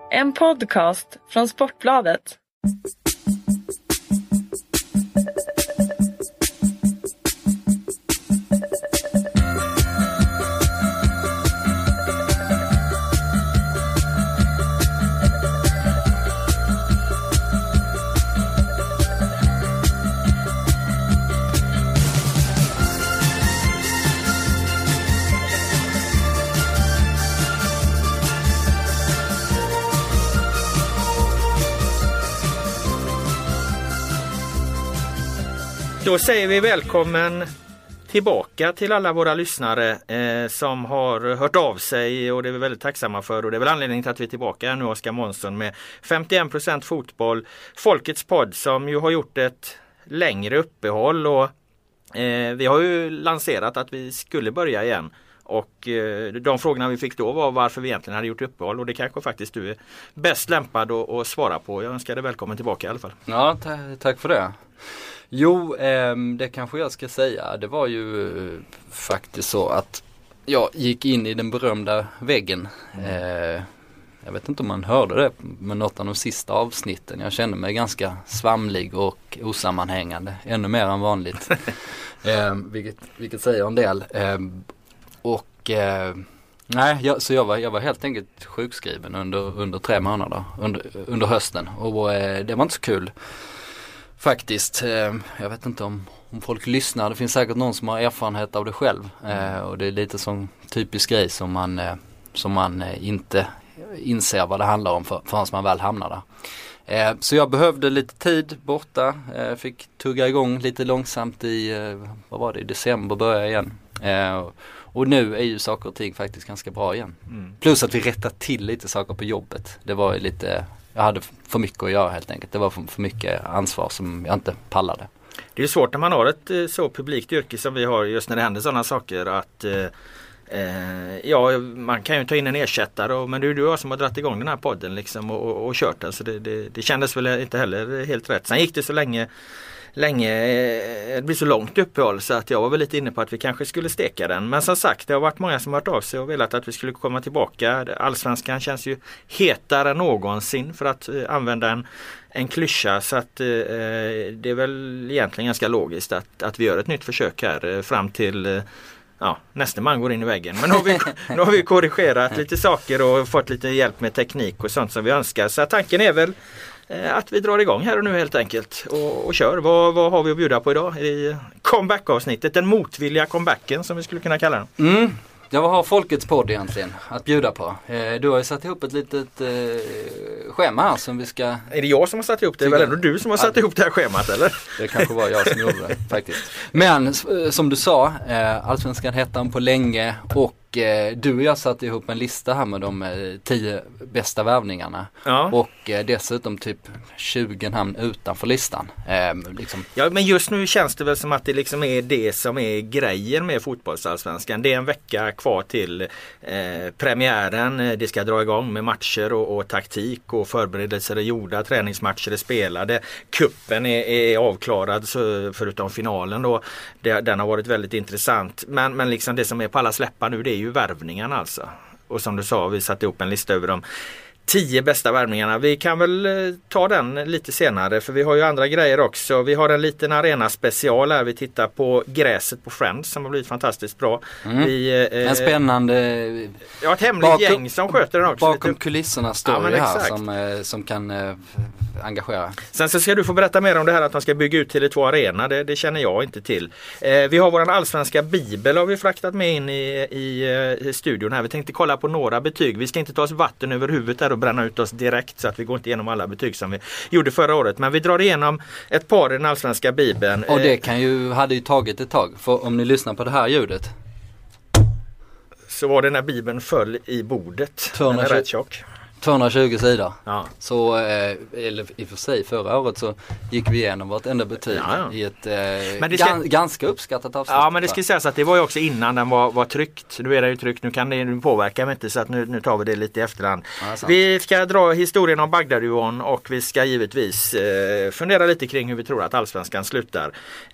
En podcast från Sportbladet. Då säger vi välkommen tillbaka till alla våra lyssnare som har hört av sig, och det är vi väldigt tacksamma för, och det är väl anledningen till att vi är tillbaka nu, Oskar Månsson, med 51% fotboll, Folkets podd, som ju har gjort ett längre uppehåll, och vi har ju lanserat att vi skulle börja igen. Och de frågorna vi fick då var varför vi egentligen hade gjort uppehåll, och det kanske faktiskt du är bäst lämpad att svara på. Jag önskar dig välkommen tillbaka i alla fall. Ja, tack för det. Jo, det kanske jag ska säga. Det var ju faktiskt så att jag gick in i den berömda väggen. Jag vet inte om man hörde det, men något av de sista avsnitten. Jag kände mig ganska svamlig och osammanhängande. Ännu mer än vanligt. Vilket säger en del. Så jag var helt enkelt sjukskriven under 3 månader. Under hösten. Och det var inte så kul. Faktiskt, jag vet inte om folk lyssnar. Det finns säkert någon som har erfarenhet av det själv. Och det är lite sån typisk grej som man inte inser vad det handlar om förrän man väl hamnar där. Så jag behövde lite tid borta. Fick tugga igång lite långsamt i december började igen. Och nu är ju saker och ting faktiskt ganska bra igen. Plus att vi rättat till lite saker på jobbet. Det var lite... Jag hade för mycket att göra helt enkelt. Det var för mycket ansvar som jag inte pallade. Det är svårt när man har ett så publikt yrke som vi har, just när det händer sådana saker, att man kan ju ta in en ersättare, men det är du och jag som har dratt igång den här podden liksom, och kört den. Så det kändes väl inte heller helt rätt. Sen gick det så länge det blir så långt uppehåll, så att jag var väl lite inne på att vi kanske skulle steka den. Men som sagt, det har varit många som har hört av sig och velat att vi skulle komma tillbaka. Allsvenskan känns ju hetare än någonsin, för att använda en klyscha, så att det är väl egentligen ganska logiskt att vi gör ett nytt försök här fram till nästa man går in i väggen. Men nu har vi korrigerat lite saker och fått lite hjälp med teknik och sånt som vi önskar. Så tanken är väl att vi drar igång här och nu helt enkelt och kör. Vad har vi att bjuda på idag i comeback-avsnittet? Den motvilliga comebacken som vi skulle kunna kalla den. Jag har Folkets podd egentligen att bjuda på. Du har ju satt ihop ett litet schema här som vi ska... Är det jag som har satt ihop det? Det är väl ändå du som har satt ihop det här schemat, eller? Det kanske var jag som gjorde det faktiskt. Men som du sa, Allsvenskan hettan på länge, och du och jag satt ihop en lista här med de 10 bästa värvningarna. Ja. Och dessutom typ 20 namn utanför listan. Ja, men just nu känns det väl som att det liksom är det som är grejen med fotbollsallsvenskan. Det är en vecka kvar till premiären. Det ska dra igång med matcher och taktik, och förberedelser är gjorda, träningsmatcher är spelade. Kuppen är avklarad, så förutom finalen då. Den har varit väldigt intressant. Men liksom det som är på alla släppar nu, det är ju värvningarna alltså. Och som du sa, vi satte ihop en lista över de 10 bästa värvningarna. Vi kan väl ta den lite senare, för vi har ju andra grejer också. Vi har en liten arena special här. Vi tittar på gräset på Friends som har blivit fantastiskt bra. En spännande... Ja, ett hemligt gäng som sköter den också. Bakom kulisserna står det här som kan engagera. Sen så ska du få berätta mer om det här att man ska bygga ut till 2 arena. Det känner jag inte till. Vi har våran allsvenska bibel har vi fraktat med in i studion här. Vi tänkte kolla på några betyg. Vi ska inte ta oss vatten över huvudet där och bränna ut oss direkt, så att vi går inte igenom alla betyg som vi gjorde förra året. Men vi drar igenom ett par i den allsvenska bibeln. Och det hade ju tagit ett tag. För om ni lyssnar på det här ljudet, så var det när bibeln föll i bordet. Den är rätt tjock. 220 sidor. Ja. Så, eller i och för sig förra året så gick vi igenom vartenda betyg i ett ganska uppskattat avsnitt. Ja, men det ska sägas att det var ju också innan den var tryckt. Nu är det ju tryckt, nu kan det påverka mig inte, så att nu tar vi det lite i efterhand. Ja, vi ska dra historien om Bagdad-Duvon, och vi ska givetvis fundera lite kring hur vi tror att allsvenskan slutar.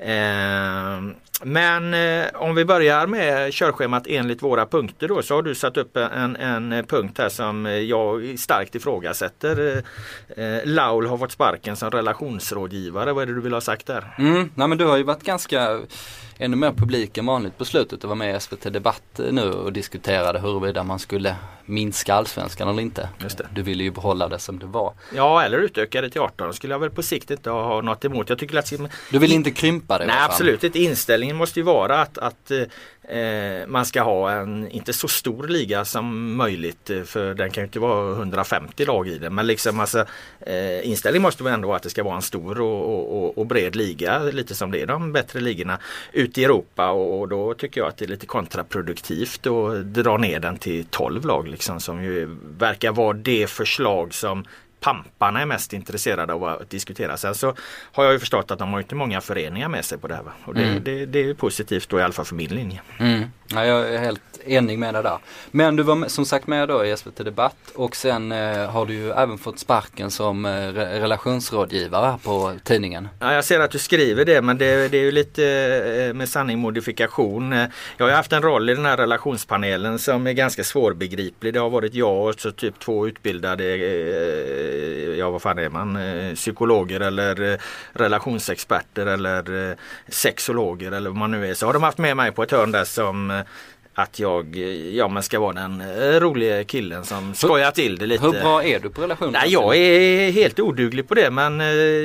Men om vi börjar med körschemat enligt våra punkter då, så har du satt upp en punkt här som jag starkt ifrågasätter. Laul har fått sparken som relationsrådgivare. Vad är det du vill ha sagt där? Nej, men du har ju varit ganska ännu mer publik än vanligt på slutet och var med i SVT Debatt nu och diskuterade huruvida man skulle minska allsvenskan eller inte. Just det. Du ville ju behålla det som det var. Ja, eller utöka det till 18. Skulle jag väl på sikt inte ha något emot. Jag tycker att du vill inte krympa det? Nej, absolut inte. Inställningen måste ju vara att man ska ha en inte så stor liga som möjligt, för den kan ju inte vara 150 lag i den, men liksom alltså, inställningen måste väl ändå vara att det ska vara en stor och bred liga, lite som det är de bättre ligorna ute i Europa, och då tycker jag att det är lite kontraproduktivt att dra ner den till 12 lag liksom, som ju verkar vara det förslag som pamparna är mest intresserade av att diskutera. Sen så har jag ju förstått att de har inte många föreningar med sig på det här. Va? Och det är positivt då, i alla fall för min linje. Ja, jag är helt enig med det där. Men du var som sagt med då i SVT Debatt, och sen har du ju även fått sparken som relationsrådgivare på tidningen. Ja, jag ser att du skriver det, men det är ju lite med sanning modifikation. Jag har haft en roll i den här relationspanelen som är ganska svårbegriplig. Det har varit jag och så typ 2 utbildade vad fan är man? Psykologer eller relationsexperter eller sexologer eller vad man nu är. Så har de haft med mig på ett hörn där som att man ska vara den roliga killen som skojar till det lite. Hur bra är du på relationer? Nej, jag är helt oduglig på det, men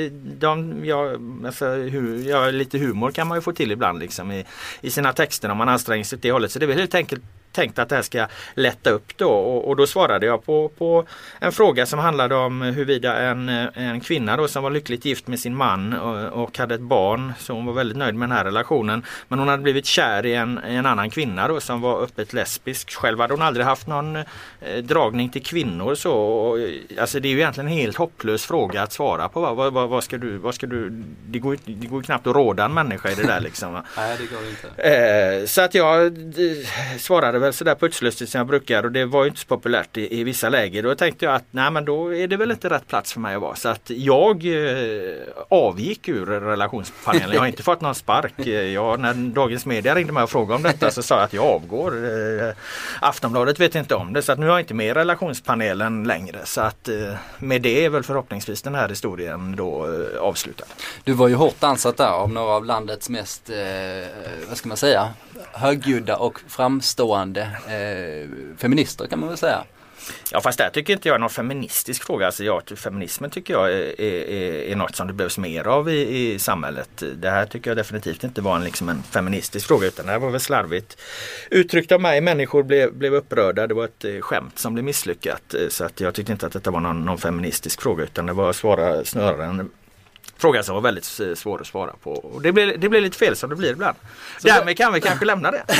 lite humor kan man ju få till ibland liksom i sina texter om man anstränger sig åt det hållet. Så det är väl helt enkelt tänkt att det här ska lätta upp då, och då svarade jag på en fråga som handlade om huruvida en kvinna då som var lyckligt gift med sin man och hade ett barn, så hon var väldigt nöjd med den här relationen, men hon hade blivit kär i en annan kvinna då som var öppet lesbisk. Själv hade hon aldrig haft någon dragning till kvinnor, så alltså det är ju egentligen en helt hopplös fråga att svara på. Vad ska du det går ju knappt att råda en människa i det där liksom. Va? Nej, det går inte. Så att jag svarade väl sådär putslustigt som jag brukar, och det var ju inte så populärt i vissa läger. Då tänkte jag att nej, men då är det väl inte rätt plats för mig att vara. Så att jag avgick ur relationspanelen. Jag har inte fått någon spark. När Dagens Media ringde mig och frågade om detta så sa jag att jag avgår. Aftonbladet vet inte om det, så att nu har jag inte med i relationspanelen längre. Så att med det är väl förhoppningsvis den här historien då avslutad. Du var ju hårt ansatt där av några av landets mest, vad ska man säga, högljudda och framstående feminister, kan man väl säga. Ja, fast det tycker inte jag är någon feministisk fråga. Alltså feminismen tycker jag är något som det behövs mer av i samhället. Det här tycker jag definitivt inte var en feministisk fråga, utan det här var väl slarvigt uttryckt av mig. Människor blev upprörda. Det var ett skämt som blev misslyckat. Så att jag tyckte inte att detta var någon feministisk fråga, utan det var snarare en fråga som var väldigt svår att svara på. Och det blir lite fel som det blir ibland. Så därmed kan vi kanske lämna det.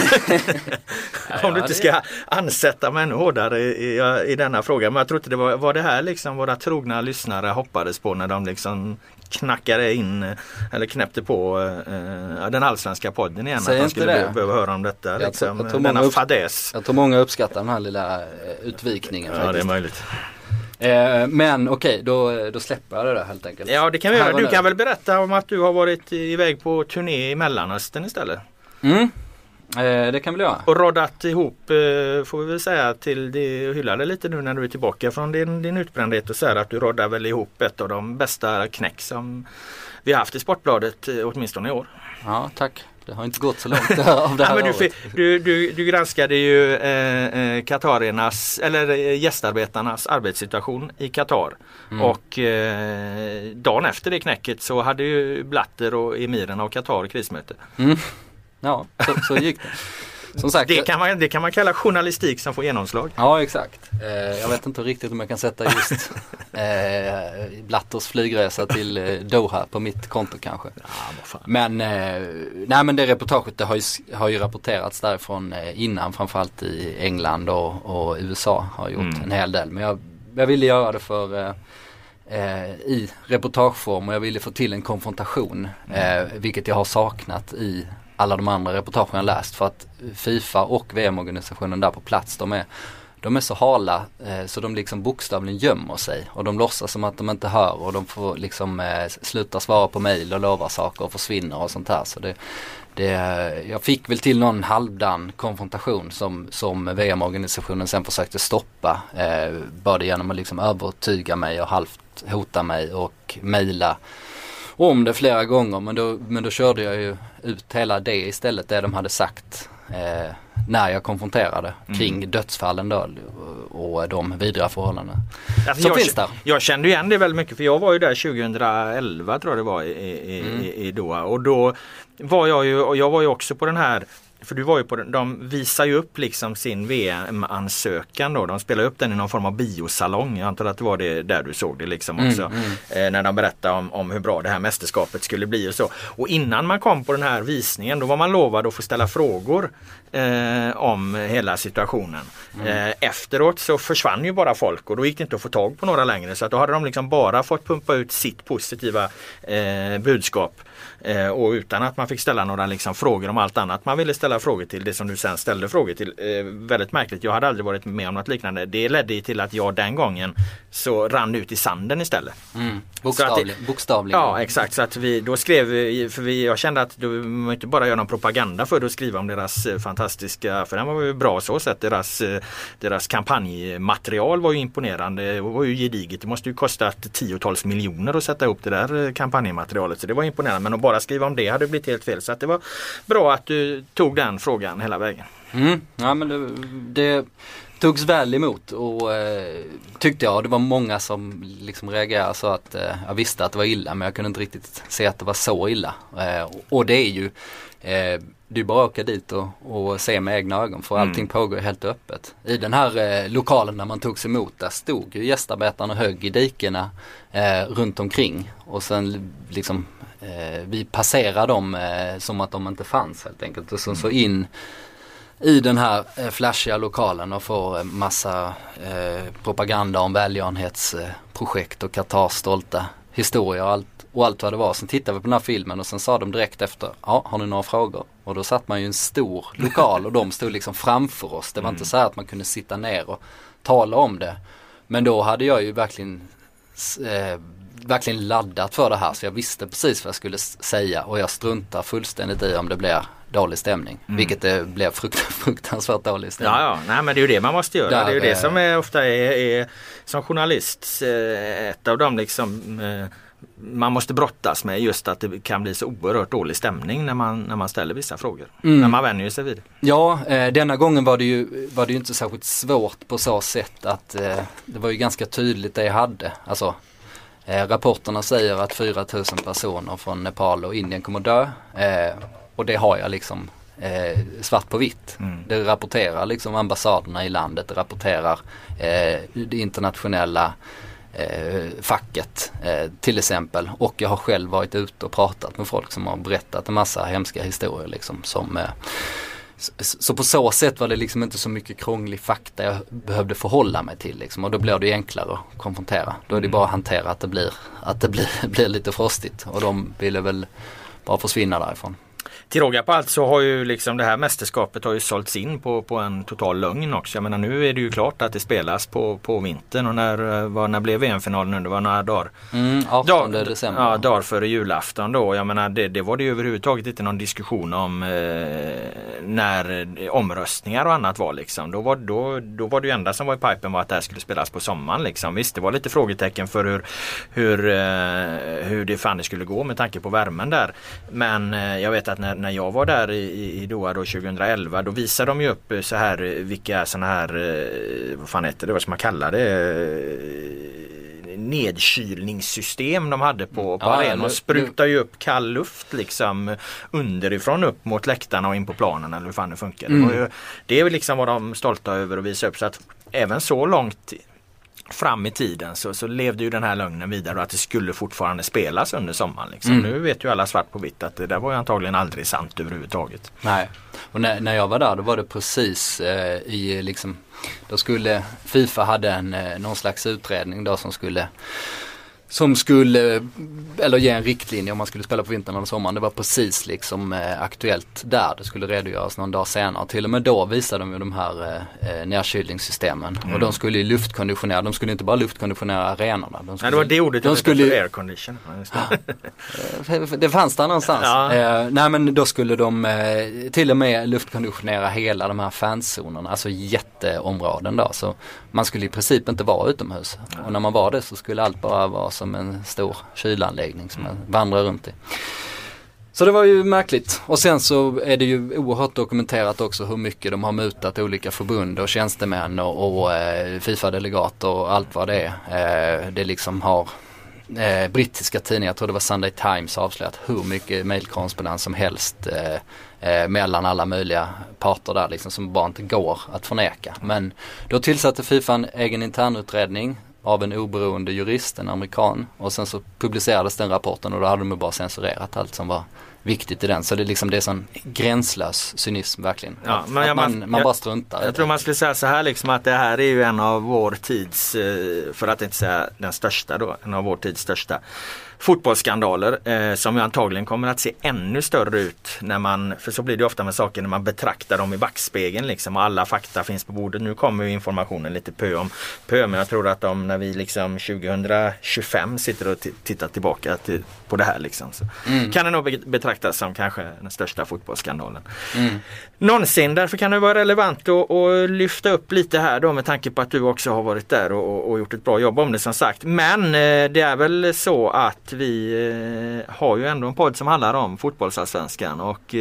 Om du inte ska ansätta mig ännu hårdare i denna fråga. Men jag tror inte det var det här liksom våra trogna lyssnare hoppades på när de liksom knackade in eller knäppte på den allsvenska podden igen. Säg att de skulle behöva höra om detta. Denna fadäs. Jag tror många uppskattar den här lilla utvikningen. Ja, det är möjligt. Men okej, då släpper jag det där helt enkelt. Ja, det kan vi göra. Du kan väl berätta om att du har varit iväg på turné i Mellanöstern istället. Det kan väl göra. Och roddat ihop, får vi väl säga, till det, hyllade lite nu när du är tillbaka från din utbrändhet, och så här att du roddar väl ihop ett av de bästa knäck som vi har haft i Sportbladet, åtminstone i år. Ja, tack. Det har inte gått så långt av det här året. Du granskade ju Qatariernas eller gästarbetarnas arbetssituation i Qatar. Och dagen efter det knäcket så hade ju Blatter och emirerna av Qatar krismöte. Ja, så gick det. Som sagt, det kan man kalla journalistik som får genomslag. Ja, exakt. Jag vet inte riktigt om jag kan sätta just Blatters flygresa till Doha på mitt konto kanske. Ja, men det reportaget det har ju rapporterats därifrån innan, framförallt i England och USA har gjort en hel del. Men jag ville göra det för i reportageform, och jag ville få till en konfrontation, vilket jag har saknat i alla de andra reportagen jag läst, för att FIFA och VM-organisationen där på plats, de är så hala så de liksom bokstavligen gömmer sig, och de låtsas som att de inte hör, och de får liksom sluta svara på mejl och lova saker och försvinner och sånt här. Så Jag fick väl till någon halvdan konfrontation som VM-organisationen sen försökte stoppa. Både genom att liksom övertyga mig och halvt hota mig och mejla om det flera gånger. Men då körde jag ju ut hela det istället, det de hade sagt när jag konfronterade kring dödsfallen då, och de vidriga förhållanden som finns där. Jag kände igen det väldigt mycket, för jag var ju där 2011 tror jag det var i Doha, och då var jag var ju också på den här, för du var ju på den, de visar ju upp liksom sin VM-ansökan då. De spelar upp den i någon form av biosalong. Jag antar att det var det där du såg det liksom också. När de berättade om hur bra det här mästerskapet skulle bli och så. Och innan man kom på den här visningen, då var man lovad att få ställa frågor om hela situationen. Efteråt så försvann ju bara folk, och då gick det inte att få tag på några längre. Så att då hade de liksom bara fått pumpa ut sitt positiva budskap. Och utan att man fick ställa några liksom frågor om allt annat man ville ställa frågor till, det som du sen ställde frågor till. Väldigt märkligt, jag hade aldrig varit med om något liknande. Det ledde till att jag den gången så rann ut i sanden istället. Bokstavligen. Ja, exakt. Så att då skrev vi, för jag kände att du inte bara göra någon propaganda för att skriva om deras fantastiska, för den var ju bra så sett, deras kampanjmaterial var ju imponerande, det var ju gediget. Det måste ju kosta 10-tals miljoner att sätta upp det där kampanjmaterialet, så det var imponerande, men att bara skriva om det hade blivit helt fel, så att det var bra att du tog den frågan hela vägen. Ja, men det togs väl emot, och tyckte jag, det var många som liksom reagerade så att jag visste att det var illa, men jag kunde inte riktigt se att det var så illa. Och det är ju du bara åka dit och se med egna ögon, för allting pågår helt öppet. I den här lokalen där man togs emot, där stod ju gästarbetarna högg i dikena runt omkring, och sen liksom vi passerade dem som att de inte fanns helt enkelt, och så in i den här flashiga lokalen och får massa propaganda om välgörenhetsprojekt och Qatars stolta historia och allt vad det var. Sen tittade vi på den här filmen och sen sa de direkt efter, ja, har ni några frågor? Och då satt man ju i en stor lokal och de stod liksom framför oss. Det var inte så här att man kunde sitta ner och tala om det. Men då hade jag ju verkligen laddat för det här, så jag visste precis vad jag skulle säga, och jag struntar fullständigt i om det blir dålig stämning, vilket det blev fruktansvärt dålig stämning. Ja, nej, men det är ju det man måste göra. Det är ju det som ofta är som journalist ett av dem liksom man måste brottas med, just att det kan bli så oerhört dålig stämning när man ställer vissa frågor. När man vänjer sig vid det. Ja, denna gången var det ju inte särskilt svårt på så sätt att det var ju ganska tydligt det jag hade. Alltså rapporterna säger att 4 000 personer från Nepal och Indien kommer dö. Och det har jag liksom svart på vitt. Det rapporterar liksom ambassaderna i landet, det rapporterar det internationella facket till exempel. Och jag har själv varit ute och pratat med folk som har berättat en massa hemska historier liksom, som så på så sätt var det liksom inte så mycket krånglig fakta jag behövde förhålla mig till liksom, och då blir det enklare att konfrontera. Då är det bara att hantera att det blir lite frostigt, och de ville väl bara försvinna därifrån. Till råga på allt så har ju liksom det här mästerskapet har ju sålts in på en total lögn också. Jag menar, nu är det ju klart att det spelas på vintern, och när blev VM-finalen nu? Det var några dagar. 18 december. Ja, dagar före julafton då. Jag menar, det var det ju överhuvudtaget inte någon diskussion om när omröstningar och annat var liksom. Då var det ju enda som var i pipen var att det här skulle spelas på sommaren liksom. Visst, det var lite frågetecken för hur det fan det skulle gå med tanke på värmen där. Men jag vet att när jag var där i Doha då 2011, då visade de ju upp så här vilka såna här vad fan heter det, vad ska man kalla det, nedkylningssystem de hade på arenan, och sprutar ju upp kall luft liksom underifrån upp mot läktarna och in på planen, eller hur fan det funkar. Det är väl liksom vad de är stolta över att visa upp, så att även så långt fram i tiden så levde ju den här lögnen vidare, och att det skulle fortfarande spelas under sommaren liksom. Nu vet ju alla svart på vitt att det där var ju antagligen aldrig sant överhuvudtaget. Nej, och när jag var där, då var det precis i liksom, då skulle FIFA hade någon slags utredning då som skulle som skulle, eller ge en riktlinje om man skulle spela på vintern eller sommaren. Det var precis liksom aktuellt där. Det skulle redogöras någon dag senare. Till och med då visade de ju de här nedkylningssystemen. Och de skulle ju luftkonditionera. De skulle inte bara luftkonditionera arenorna. Det var det ordet de skulle aircondition. Det fanns där någonstans. Ja. Nej, men då skulle de till och med luftkonditionera hela de här fanzonerna. Alltså jätteområden då. Så man skulle i princip inte vara utomhus. Och när man var det så skulle allt bara vara som en stor kylanläggning som man vandrar runt i. Så det var ju märkligt. Och sen så är det ju oerhört dokumenterat också hur mycket de har mutat olika förbund och tjänstemän och FIFA-delegater och allt vad det är. Det liksom har brittiska tidningar, jag tror det var Sunday Times, avslöjat hur mycket mejlkorrespondens som helst mellan alla möjliga parter där liksom, som bara inte går att förneka. Men då tillsatte FIFA en egen internutredning av en oberoende jurist, en amerikan, och sen så publicerades den rapporten och då hade de bara censurerat allt som var viktigt i den. Så det är liksom, det är sån gränslös cynism verkligen. Ja, man bara struntar. Jag tror man skulle säga så här liksom, att det här är ju en av vår tids, för att inte säga den största då, en av vår tids största fotbollsskandaler som ju antagligen kommer att se ännu större ut när man, för så blir det ofta med saker när man betraktar dem i backspegeln liksom, och alla fakta finns på bordet. Nu kommer ju informationen lite pö om pö, men jag tror att när vi liksom 2025 sitter och tittar tillbaka på det här liksom, så kan det nog betraktas som kanske den största fotbollsskandalen någonsin. Därför kan det vara relevant att lyfta upp lite här då, med tanke på att du också har varit där och gjort ett bra jobb om det som sagt. Men det är väl så att vi har ju ändå en podd som handlar om fotbollsallsvenskan, och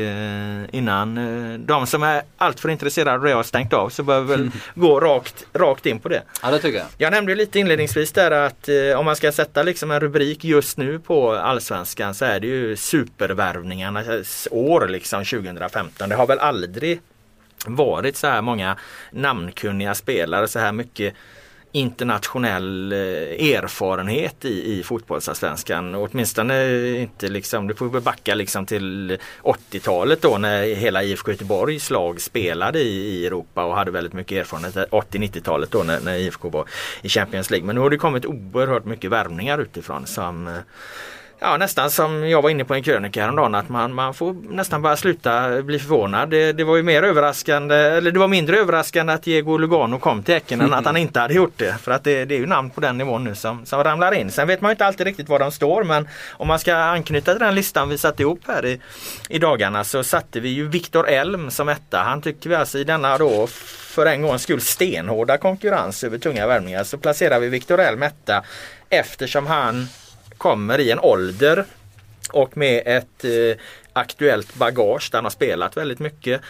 innan de som är allt för intresserade har stängt av så behöver vi väl gå rakt in på det. Ja, det tycker jag. Jag nämnde lite inledningsvis där att om man ska sätta liksom en rubrik just nu på allsvenskan så är det ju supervärvningarnas år liksom 2015. Det har väl aldrig varit så här många namnkunniga spelare, så här mycket internationell erfarenhet i fotbollsallsvenskan, åtminstone inte liksom, du får backa liksom till 80-talet då när hela IFK Göteborgs lag spelade i Europa och hade väldigt mycket erfarenhet, 80-90-talet då när IFK var i Champions League. Men nu har det kommit oerhört mycket värvningar utifrån som nästan som jag var inne på en krönika häromdagen, att man får nästan bara sluta bli förvånad. Det var ju mer överraskande, eller det var mindre överraskande att Diego Lugano kom till Häcken än att han inte hade gjort det. För att det är ju namn på den nivån nu som ramlar in. Sen vet man ju inte alltid riktigt var de står, men om man ska anknyta till den listan vi satte ihop här i dagarna, så satte vi ju Viktor Elm som etta. Han tycker vi alltså i denna då för en gångs skull stenhårda konkurrens över tunga värvningar, så placerar vi Viktor Elm etta eftersom han kommer i en ålder och med ett aktuellt bagage där han har spelat väldigt mycket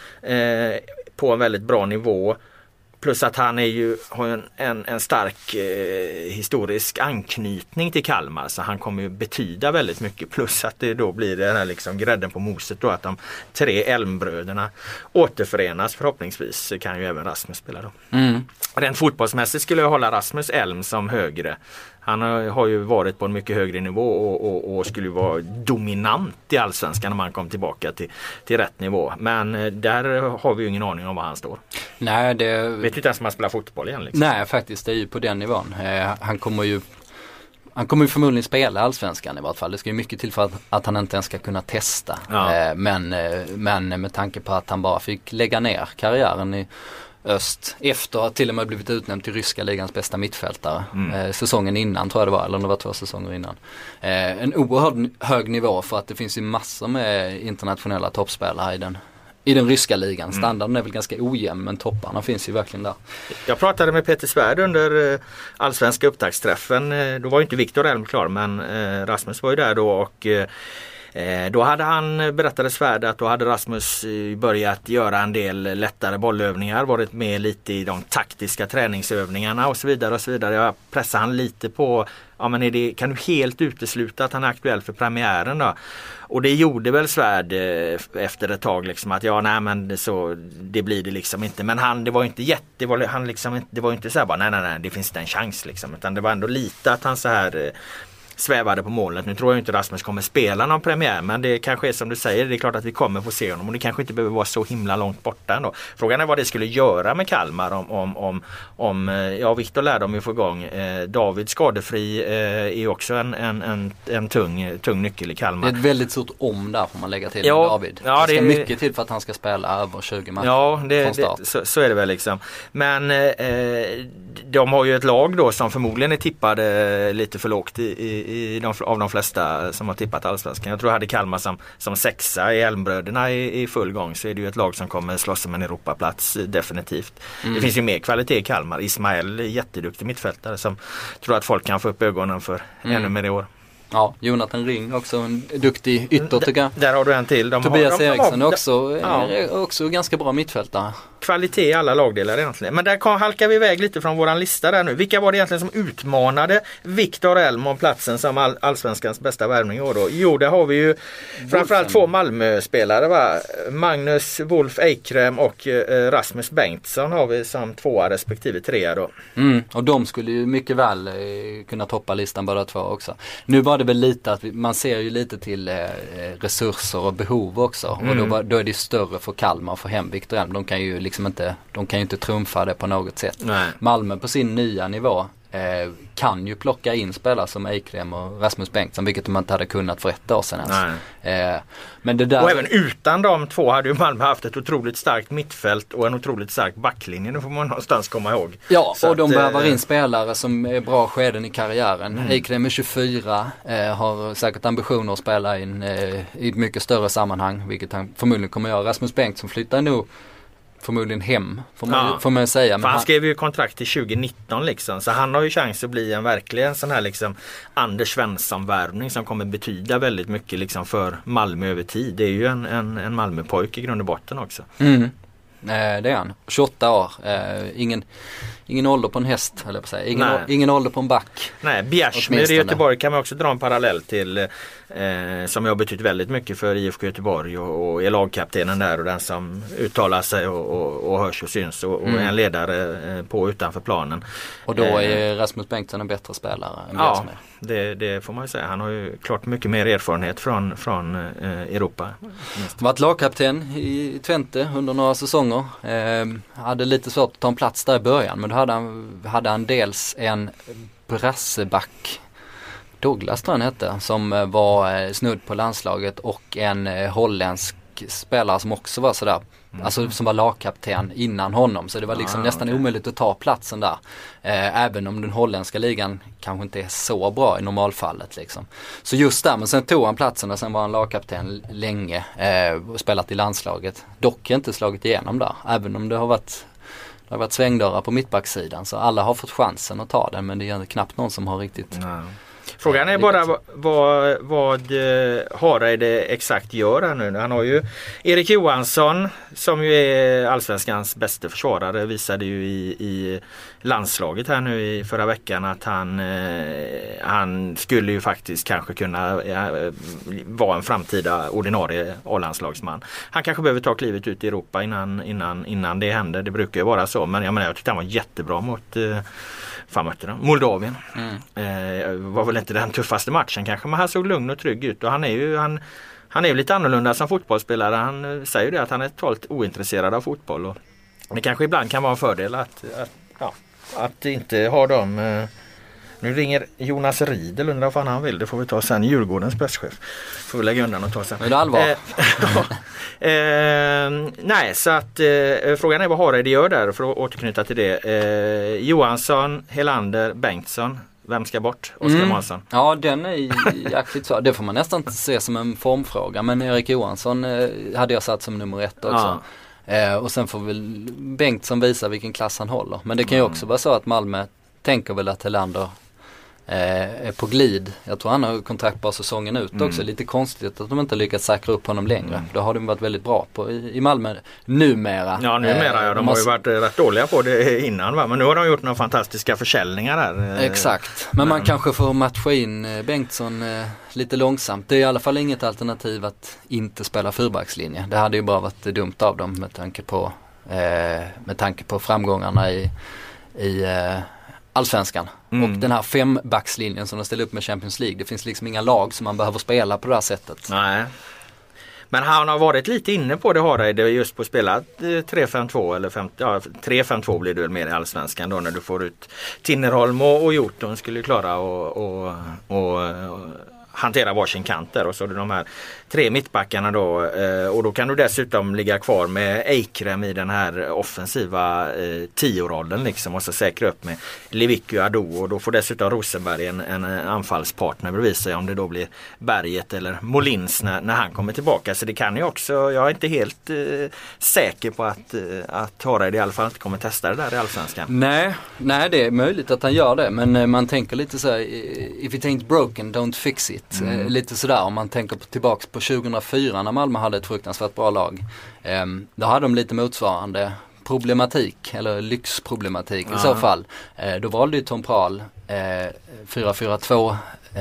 på en väldigt bra nivå. Plus att han har en stark historisk anknytning till Kalmar, så han kommer ju betyda väldigt mycket. Plus att det då blir den här liksom grädden på moset då, att de 3 Elmbröderna återförenas förhoppningsvis, kan ju även Rasmus spela då. Rent fotbollsmässigt skulle jag hålla Rasmus Elm som högre. Han har ju varit på en mycket högre nivå och skulle vara dominant i allsvenskan om han kom tillbaka till rätt nivå. Men där har vi ju ingen aning om var han står. Nej, vet inte ens om han spelar fotboll igen liksom. Nej, faktiskt, det är ju på den nivån. Han kommer ju förmodligen spela allsvenskan i vart fall. Det ska ju mycket till för att han inte ens ska kunna testa. Ja. Men med tanke på att han bara fick lägga ner karriären i öst efter att till och med blivit utnämnd till ryska ligans bästa mittfältare säsongen innan, tror jag det var, eller om det var 2 säsonger innan. En oerhört hög nivå, för att det finns ju massor med internationella toppspelare i den ryska ligan. Standarden är väl ganska ojämn, men topparna finns ju verkligen där. Jag pratade med Peter Svärd under allsvenska upptaktsträffen. Då var ju inte Viktor Elm klar, men Rasmus var ju där då, och då hade han, berättade Svärd, att då hade Rasmus börjat göra en del lättare bollövningar, varit med lite i de taktiska träningsövningarna och så vidare och så vidare. Jag pressade han lite på, men kan du helt utesluta att han är aktuell för premiären då? Och det gjorde väl Svärd efter ett tag liksom, att det blir det liksom inte. Men det var inte det var inte så här bara nej, det finns inte en chans liksom, utan det var ändå lite att han så här svävade på målet. Nu tror jag inte Rasmus kommer spela någon premiär, men det kanske är som du säger, det är klart att vi kommer få se honom och det kanske inte behöver vara så himla långt borta ändå. Frågan är vad det skulle göra med Kalmar om Viktor lär dem ju få igång. David skadefri är också en tung nyckel i Kalmar. Det är ett väldigt stort där får man lägga till David. Ja, det ska mycket till för att han ska spela över 20 matcher från start. Så är det väl liksom. Men de har ju ett lag då som förmodligen är tippade lite för lågt av de flesta som har tippat allsvenskan. Jag tror jag hade Kalmar som sexa i Elmbröderna i full gång, så är det ju ett lag som kommer slåss om en Europaplats definitivt. Det finns ju mer kvalitet i Kalmar. Ismael är jätteduktig mittfältare som tror att folk kan få upp ögonen för ännu mer i år. Ja, Jonathan Ring också en duktig ytter tycker jag. Där har du en till. Tobias Eriksson är också ganska bra mittfältare. Kvalitet i alla lagdelar egentligen. Men där halkar vi iväg lite från våran lista där nu. Vilka var det egentligen som utmanade Viktor Elm om platsen som allsvenskans bästa värvning i år då? Jo, där har vi ju framförallt 2 Malmö-spelare, va? Magnus Wolf Eikrem och Rasmus Bengtsson har vi som 2 respektive 3 då. Och de skulle ju mycket väl kunna toppa listan båda 2 också. Nu var det väl lite att man ser ju lite till resurser och behov också. Och då är det större för Kalmar och för hem Viktor Elm. De kan ju inte trumfa det på något sätt. Nej. Malmö på sin nya nivå kan ju plocka in spelare som Eikrem och Rasmus Bengtsson, vilket de inte hade kunnat för 1 år sedan ens. Men det där... Och även utan de 2 hade ju Malmö haft ett otroligt starkt mittfält och en otroligt stark backlinje. Nu får man någonstans komma ihåg. Ja, så och de behöver in spelare som är bra skeden i karriären. Eikrem är 24, har säkert ambitioner att spela in i ett mycket större sammanhang, vilket han förmodligen kommer göra. Rasmus Bengtsson flyttar nog förmodligen hem, får man säga. Men han skrev ju kontrakt till 2019 liksom, så han har ju chans att bli verkligen sån här liksom Anders Svensson-värvning som kommer betyda väldigt mycket liksom för Malmö över tid. Det är ju en Malmö-pojk i grund och botten också. Det är han. 28 år. Ingen ålder på en häst, eller på att säga. Ingen ålder på en back. Nej, Bjärsmyr i Göteborg kan man också dra en parallell till som har betytt väldigt mycket för IFK Göteborg och är lagkaptenen där och den som uttalar sig och hörs och syns och är en ledare på utanför planen. Och då är Rasmus Bengtsson en bättre spelare än Bjärsmyr. Det får man ju säga. Han har ju klart mycket mer erfarenhet från Europa. Varit lagkapten i Twente under några säsonger. Hade lite svårt att ta en plats där i början, men då hade han dels en brasseback, Douglas tror jag han hette, som var snudd på landslaget, och en holländsk spelare som också var sådär, alltså som var lagkapten innan honom, så det var liksom nästan omöjligt att ta platsen där, även om den holländska ligan kanske inte är så bra i normalfallet liksom. Så just där, men sen tog han platsen och sen var han lagkapten länge och spelat i landslaget, dock inte slagit igenom där, även om det har varit svängdörrar på mittbacksidan, så alla har fått chansen att ta den, men det är knappt någon som har riktigt... Frågan är bara vad Hareide exakt gör här nu. Han har ju Erik Johansson som ju är allsvenskans bästa försvarare, visade ju i landslaget här nu i förra veckan att han skulle ju faktiskt kanske kunna vara en framtida ordinarie A-landslagsman. Han kanske behöver ta klivet ut i Europa innan det händer. Det brukar ju vara så, men jag tyckte han var jättebra mot Moldavien. Var väl inte den tuffaste matchen kanske, men han såg lugn och trygg ut och han är ju lite annorlunda som fotbollsspelare. Han säger ju det att han är totalt ointresserad av fotboll och det kanske ibland kan vara en fördel att inte ha dem. Nu ringer Jonas Riedel, undrar vad fan han vill. Det får vi ta sen, Djurgårdens presschef. Får vi lägga undan och ta sen. Är det allvar? Nej, så att frågan är vad Hareide gör där, för att återknyta till det. Johansson, Helander, Bengtsson. Vem ska bort? Oskar Månsson. Ja, den är jäkligt svår. Det får man nästan se som en formfråga. Men Erik Johansson hade jag satt som nummer 1 också. Och sen får väl Bengtsson visa vilken klass han håller. Men det kan ju också vara så att Malmö tänker väl att Helander är på glid. Jag tror han har kontrakt bara säsongen ut också. Lite konstigt att de inte lyckats säkra upp honom längre. Då har de varit väldigt bra på i Malmö numera. Ja, numera. De har ju varit rätt dåliga på det innan, va? Men nu har de gjort några fantastiska försäljningar där. Exakt. Men man kanske får matcha in Bengtsson lite långsamt. Det är i alla fall inget alternativ att inte spela fyrbackslinje. Det hade ju bara varit dumt av dem med tanke på framgångarna i allsvenskan. Och den här 5-backslinjen som de ställer upp med Champions League. Det finns liksom inga lag som man behöver spela på det här sättet. Nej. Men han har varit lite inne på det, Hareide, just på att spela 3-5-2 eller 3-5-2 blir det väl mer i allsvenskan då, när du får ut Tinnerholm och Hjorton skulle klara och hantera varsin kant där, och så har du de här 3 mittbackarna då, och då kan du dessutom ligga kvar med Eikrem i den här offensiva 10-rollen liksom, och så säkra upp med Lewicki och Ado, och då får dessutom Rosenberg en anfallspartner bredvid sig om det då blir Berget eller Molins när han kommer tillbaka. Så det kan ju också, jag är inte helt säker på att Hareide i alla fall inte kommer testa det där i allsvenskan. Nej, det är möjligt att han gör det, men man tänker lite så här: if it ain't broken, don't fix it. Lite sådär, om man tänker tillbaks på 2004 när Malmö hade ett fruktansvärt bra lag. Då hade de lite motsvarande problematik, eller lyxproblematik i så fall. Då valde ju Tom Prahl 4-4-2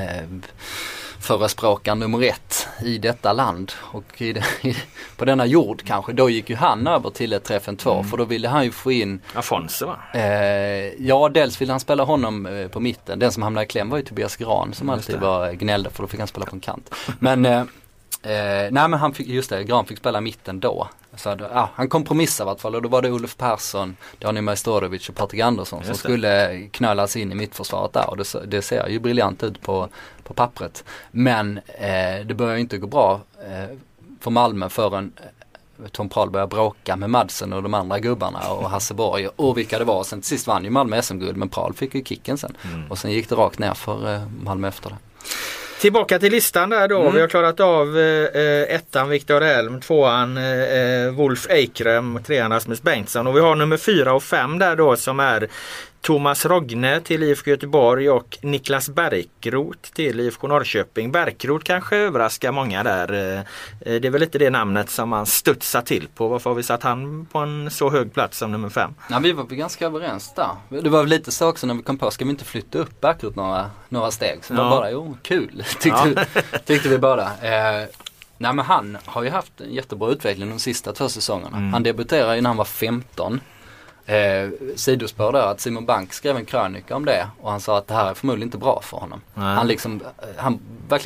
förespråkaren nummer 1 i detta land och på denna jord kanske. Då gick ju han över till ett 3-5-2 för då ville han ju få in Afonso, va? Ja, dels ville han spela honom på mitten. Den som hamnade i kläm var ju Tobias Gran som alltid var gnällde, för då fick han spela på en kant. Men nej, men han fick, just det, Gran fick spela mitten då. Så han kompromissade i alla fall, och då var det Olof Persson, Daniel Majstorovic och Patrik Andersson som skulle knölas in i mittförsvaret där, och det ser ju briljant ut på pappret. Men det börjar ju inte gå bra för Malmö förrän Tom Prahl började bråka med Madsen och de andra gubbarna och Hasseborg och vilka det var. Sen till sist vann ju Malmö SM-guld, men Prahl fick ju kicken sen. Och sen gick det rakt ner för Malmö efter det. Tillbaka till listan där då. Vi har klarat av ettan Viktor Elm, tvåan Wolf Eikrem, trean Rasmus Bengtsson, och vi har nummer 4 och 5 där då, som är Thomas Rogne till IFK Göteborg och Niklas Bärkroth till IFK Norrköping. Bärkroth kanske överraskar många där. Det är väl lite det namnet som man studsar till på. Varför har vi satt han på en så hög plats som nummer 5? Ja, vi var ganska överens där. Det var lite så också när vi kom på, ska vi inte flytta upp Bärkroth några steg? Så var bara, kul, tyckte vi bara. Nej, men han har ju haft en jättebra utveckling de sista 2 säsongerna. Han debuterade innan han var 15. Sidospår där att Simon Bank skrev en krönika om det, och han sa att det här är förmodligen inte bra för honom. Han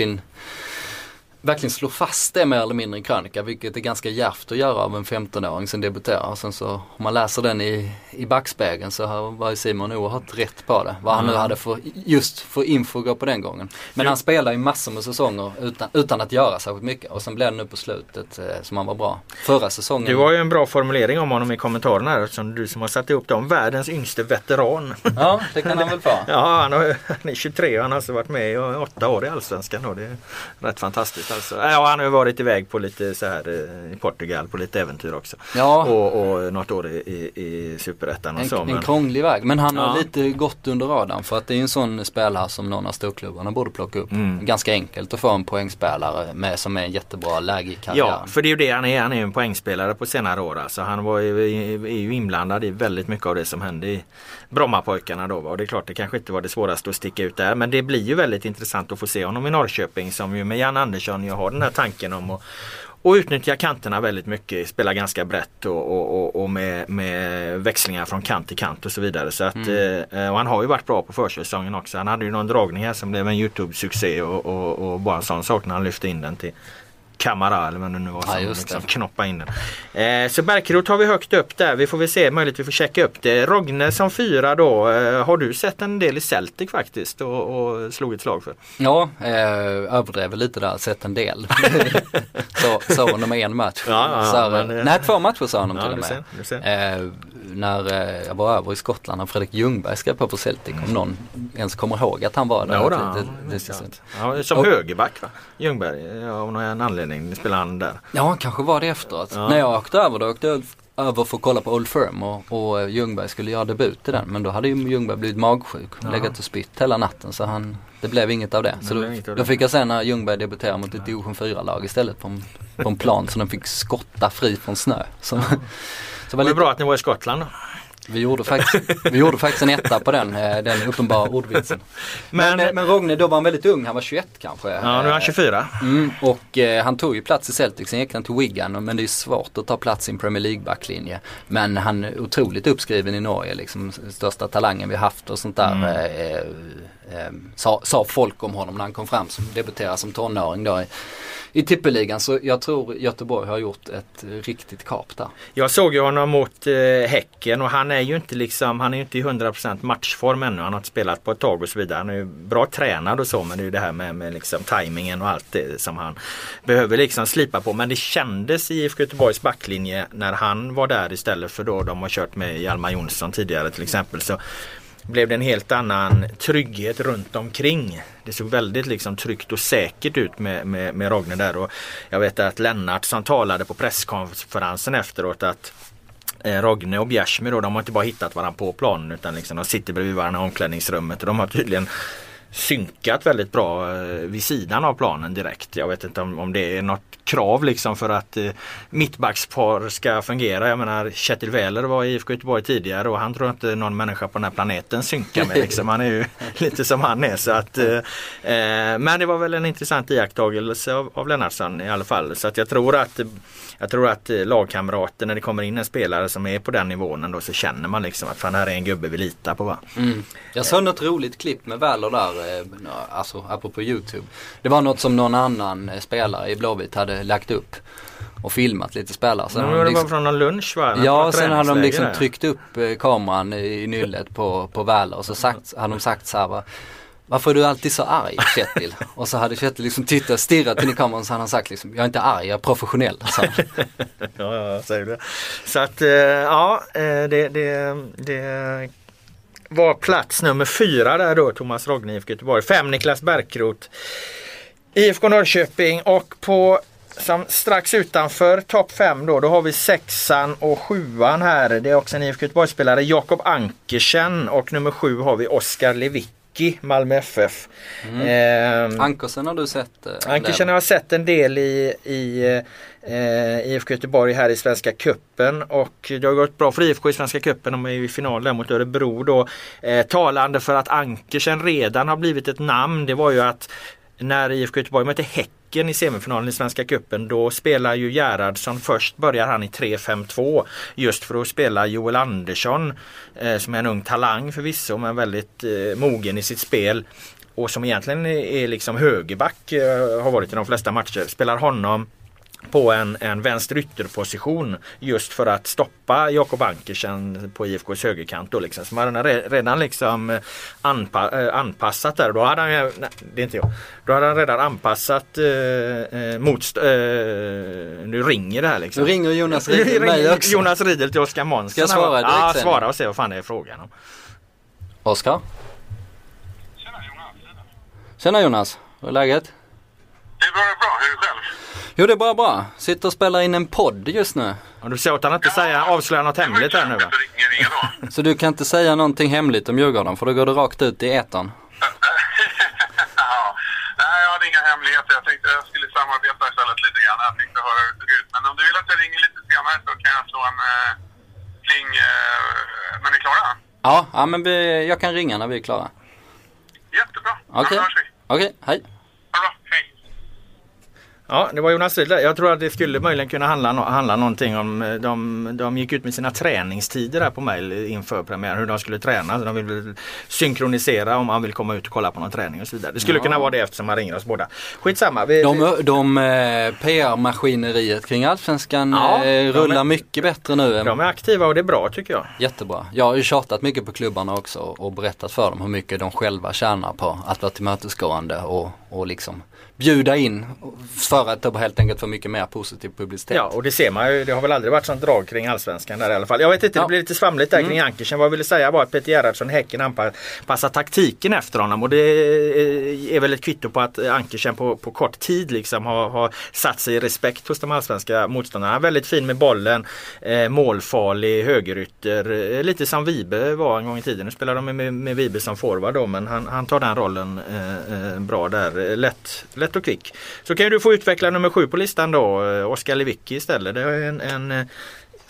verkligen slår fast det mer eller mindre i krönika, vilket är ganska djärvt att göra av en 15-åring som debuterar. Och sen så om man läser den i backspegeln så var ju Simon oerhört rätt på det. Vad han nu hade för info på den gången. Men han spelar ju massor med säsonger utan att göra särskilt mycket. Och sen blev det nu på slutet som han var bra. Förra säsongen. Du har ju en bra formulering om honom i kommentarerna här, som du som har satt ihop dem. Världens yngste veteran. Ja, det kan han väl få. Ja, han är 23 och han har alltså varit med i 8 år i allsvenskan, och det är rätt fantastiskt. Alltså. Ja, han har varit iväg på lite så här i Portugal på lite äventyr också. Ja. Och något år i Superettan och så. En krånglig väg. Men han har lite gått under radarn, för att det är en sån spelare som någon av storklubbarna borde plocka upp. Ganska enkelt att få en poängspelare som är en jättebra läge i karriären. Ja, för det är ju det han är. Han är en poängspelare på senare år. Alltså, han är ju inblandad i väldigt mycket av det som hände i Brommapojkarna då. Och det är klart, det kanske inte var det svåraste att sticka ut där. Men det blir ju väldigt intressant att få se honom i Norrköping, som ju med Jan Andersson har den här tanken om att utnyttja kanterna väldigt mycket, spela ganska brett och med växlingar från kant till kant och så vidare. Så att, och han har ju varit bra på försäsongen också. Han hade ju någon dragning här som blev en YouTube-succé och bara en sån sak när han lyfte in den till Kamara eller vad det nu var som liksom knoppa in den. Så Bärkroth har vi högt upp där. Vi får väl se, möjligt vi får checka upp det. Rogne som 4 då. Har du sett en del i Celtic faktiskt och slog ett slag för? Ja, överdrev lite där. Sett en del. så honom en match. Nej, 2 matcher sa honom till och med. Du ser. När jag var över i Skottland och Fredrik Ljungberg skrev på Celtic, om någon ens kommer ihåg att han var där. Som högerback, va? Ljungberg, av någon anledning spelar han där. Ja, kanske var det efteråt. När jag åkte över för att kolla på Old Firm och Ljungberg skulle göra debut i den, men då hade ju Ljungberg blivit magsjuk och legat och spytt hela natten, så det blev inget av det. Så då fick jag sen när Ljungberg debuterade mot ett division 4-lag istället på en plan så de fick skotta fri från snö. Så det var bra att ni var i Skottland då. Vi gjorde faktiskt en etta på den uppenbara ordvitsen. Men Rogne, då var han väldigt ung, han var 21 kanske. Ja, nu är han 24. Och han tog ju plats i Celtic, sen gick han till Wigan, men det är svårt att ta plats i en Premier League-backlinje. Men han är otroligt uppskriven i Norge, liksom största talangen vi haft och sånt där. Sa folk om honom när han kom fram som debuterade som tonåring då i tippeligan, så jag tror Göteborg har gjort ett riktigt kap där. Jag såg ju honom mot Häcken och han är ju inte i 100% matchform ännu. Han har inte spelat på ett tag och så vidare. Han är ju bra tränad och så, men det är ju det här med liksom tajmingen och allt det som han behöver liksom slipa på. Men det kändes i IFK Göteborgs backlinje när han var där istället för då de har kört med Hjalmar Jonsson tidigare till exempel, så blev det en helt annan trygghet runt omkring. Det såg väldigt liksom tryggt och säkert ut med Rogne där, och jag vet att Lennart som talade på presskonferensen efteråt att Rogne och Bjärsmyr då, de har inte bara hittat varandra på planen utan liksom de sitter bredvid varandra i omklädningsrummet och de har tydligen synkat väldigt bra vid sidan av planen direkt. Jag vet inte om det är något krav liksom för att mittbackspar ska fungera. Jag menar, Kjetil Wähler var i IFK Göteborg tidigare och han tror inte någon människa på den här planeten synkar med liksom. Han är ju lite som han är, så att men det var väl en intressant iakttagelse av Lennartsson i alla fall, så att jag tror att lagkamrater, när det kommer in en spelare som är på den nivån då, så känner man liksom att fan, här är en gubbe vi litar på, va? Jag såg något roligt klipp med Wähler där, alltså apropå YouTube. Det var något som någon annan spelare i Blåvitt hade lagt upp och filmat lite spelare. Så det var från någon lunch, va? Ja, sen hade de liksom tryckt upp kameran i nyllet på Wähler och så hade de sagt så här, va? Varför är du alltid så arg, Kjetil? Och så hade Kjetil liksom stirrat in i kameran, så han har sagt liksom, jag är inte arg, jag är professionell. Ja, säger du. Så att det var plats nummer 4 där då, Thomas Rogne, IFK Göteborg. 5 Niklas Bärkroth, IFK Norrköping, och på som strax utanför topp 5 då har vi 6an och 7an här. Det är också en IFK Göteborg-spelare, Jakob Ankersen, och nummer 7 har vi Oskar Lewicki, Malmö FF. Ankersen har du sett? Ankersen har jag sett en del i IFK Göteborg här i Svenska Cupen, och det har gått bra för IFK i Svenska Cupen. De är ju i final där mot Örebro då. Talande för att Ankersen redan har blivit ett namn, det var ju att när IFK Göteborg mötte Häcken i semifinalen i Svenska Cupen, då spelar ju Gerhardsson först, börjar han i 3-5-2 just för att spela Joel Andersson som är en ung talang förvisso, men väldigt mogen i sitt spel och som egentligen är liksom högerback, har varit i de flesta matcher. Spelar honom på en vänsterytterposition just för att stoppa Jakob Ankersen på IFKs högerkant då liksom. Så man hade redan liksom anpassat där. Då hade han, då hade han redan anpassat nu ringer det här liksom. Nu ringer Jonas Riedel mig också. Jonas Riedel till Oskar Månsson. Ska jag svara direkt? Ja, svara och se vad fan det är frågan om. Oskar? Tjena Jonas, hur är läget? Det är bra, hur är det själv? Jo, det är bara bra. Sitter och spelar in en podd just nu. Och du sa att han inte avslöja något hemligt här nu, va? Så du kan inte säga någonting hemligt om Djurgården, för då går det rakt ut i etern. Nej, jag hade inga hemligheter. Jag tänkte jag skulle samarbeta istället lite grann. Jag tänkte höra hur det ser ut. Men om du vill att jag ringer lite senare så kan jag slå en pling när ni är klara. Ja, men jag kan ringa när vi är klara. Jättebra. Okej, hej. Bra, hej. Ja, det var Jonas Riedel. Jag tror att det skulle möjligen kunna handla någonting om de gick ut med sina träningstider här på mejl inför premiären, hur de skulle träna. De vill väl synkronisera om man vill komma ut och kolla på någon träning och så vidare. Det skulle kunna vara det eftersom man ringer oss båda. Skitsamma. De PR-maskineriet kring Allsvenskan rullar mycket bättre nu. De är aktiva och det är bra, tycker jag. Jättebra. Jag har ju tjatat mycket på klubbarna också och berättat för dem hur mycket de själva tjänar på att vara tillmötesgående och liksom bjuda in för att det helt enkelt får mycket mer positiv publicitet. Ja, och det ser man ju. Det har väl aldrig varit sånt drag kring Allsvenskan där i alla fall. Jag vet inte, det blir lite svamligt där kring Ankersen. Vad jag ville säga var att Peter Gerhardsson, Häcken, anpassar taktiken efter honom. Och det är väl ett kvitto på att Ankersen på kort tid liksom har satt sig i respekt hos de allsvenska motståndarna. Väldigt fin med bollen, målfarlig, högerytter. Lite som Vibe var en gång i tiden. Nu spelar de med Vibe som forward då, men han tar den rollen bra där. Lätt och kvick. Så kan du få utveckla nummer 7 på listan då, Oskar Lewicki istället. Det är en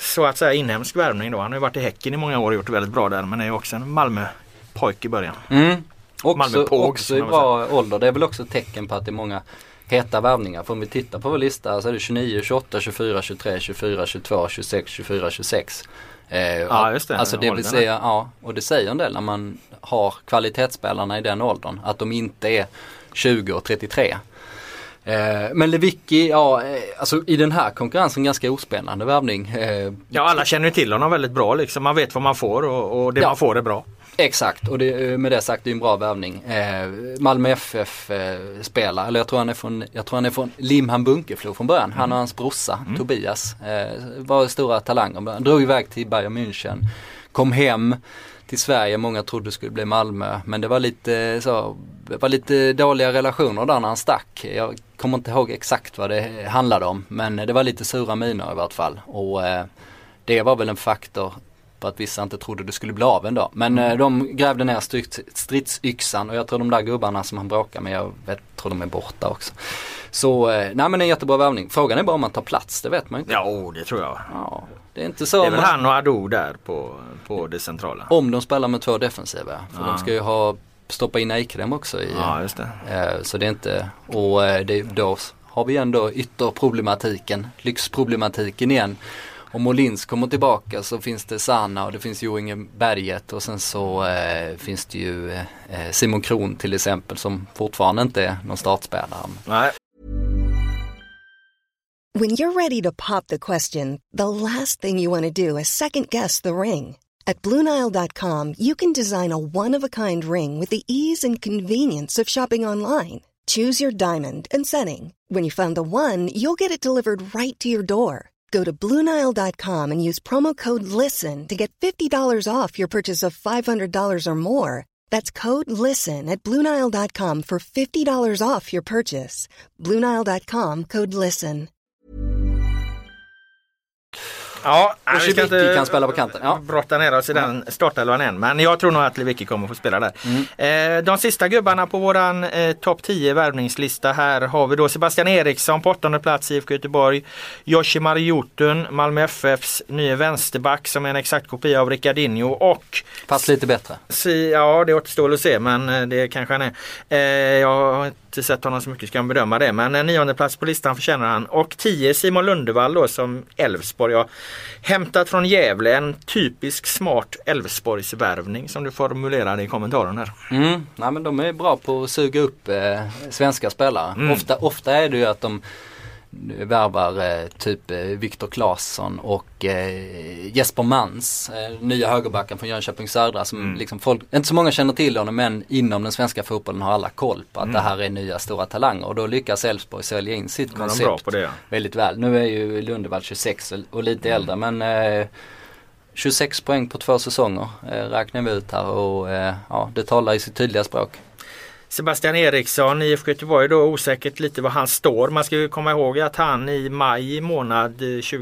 så att säga inhemsk värvning då. Han har ju varit i Häcken i många år och gjort det väldigt bra där, men är ju också en Malmö-pojk i början. Också i bra ålder. Det är väl också ett tecken på att det är många heta värvningar. För om vi tittar på vår lista så är det 29, 28, 24, 23, 24, 22, 26, 24, 26. Ja, just det. Alltså det vill säga, ja, och det säger en del när man har kvalitetsspelarna i den åldern. Att de inte är 20 och 33. Men Lewicki, ja, alltså i den här konkurrensen ganska ospännande värvning. Ja, alla känner ju till honom väldigt bra liksom. Man vet vad man får och det man får är bra. Exakt, och med det sagt det är en bra värvning. Malmö FF spelar, eller jag tror han är från Limhamn Bunkeflo från början. Han och hans brorsa Tobias var stora talanger. Han drog iväg till Bayern München, kom hem till Sverige. Många trodde det skulle bli Malmö, men det var lite dåliga relationer där när han stack. Jag kommer inte ihåg exakt vad det handlade om, men det var lite sura miner i vart fall. Och det var väl en faktor på att vissa inte trodde det skulle bli av ändå. Men de grävde ner stridsyxan, och jag tror de där gubbarna som han bråkar med, tror de är borta också. Så, nej men en jättebra värvning. Frågan är bara om man tar plats, det vet man inte. Ja, det tror jag. Ja, det är inte så. Det är väl han och Ado där på det centrala. Om de spelar med 2 defensiva, för de ska ju stoppa in Eikrem också i. Ja, just det. Så det är inte, och då har vi ändå ytterproblematiken, lyxproblematiken igen. Om Molins kommer tillbaka så finns det Sanna och det finns ju Inge Berget, och sen så finns det ju Simon Kron till exempel som fortfarande inte är någon startspelare. Nej. When you're ready to pop the question, the last thing you want to do is second guess the ring. At BlueNile.com you can design a one-of-a-kind ring with the ease and convenience of shopping online. Choose your diamond and setting. When you find the one, you'll get it delivered right to your door. Go to BlueNile.com and use promo code LISTEN to get $50 off your purchase of $500 or more. That's code LISTEN at BlueNile.com for $50 off your purchase. BlueNile.com, code LISTEN. Ja, och Lewicki kan spela på kanten. Ja. Brotta ner oss i den startelvan än. Men jag tror nog att Lewicki kommer få spela där. De sista gubbarna på våran topp 10 värvningslista här har vi då Sebastian Eriksson på 8:e plats i IFK Göteborg. Joshimar Jotun, Malmö FFs nya vänsterback som är en exakt kopia av Ricardinho. Och fast lite bättre. Ja, det återstår att se, men det kanske han är. Jag har inte sett honom så mycket, ska jag bedöma det. Men 9:e plats på listan förtjänar han. Och 10 Simon Lundevall då, som Elfsborg har hämtat från Gävle. En typisk smart Elfsborgsvärvning som du formulerade i kommentaren här. Nej, men de är bra på att suga upp svenska spelare. Ofta är det ju att de värvar typ Viktor Claesson och Jesper Mans, nya högerbacken från Jönköping Södra, som liksom folk, inte så många känner till honom, men inom den svenska fotbollen har alla koll på att det här är nya stora talanger, och då lyckas Elfsborg sälja in sitt koncept bra på det, väldigt väl. Nu är ju Lundevall 26 och lite äldre, men 26 poäng på 2 säsonger räknar vi ut här, och det talar i sitt tydliga språk. Sebastian Eriksson i IFK Göteborg då, osäkert lite var han står. Man ska ju komma ihåg att han i maj månad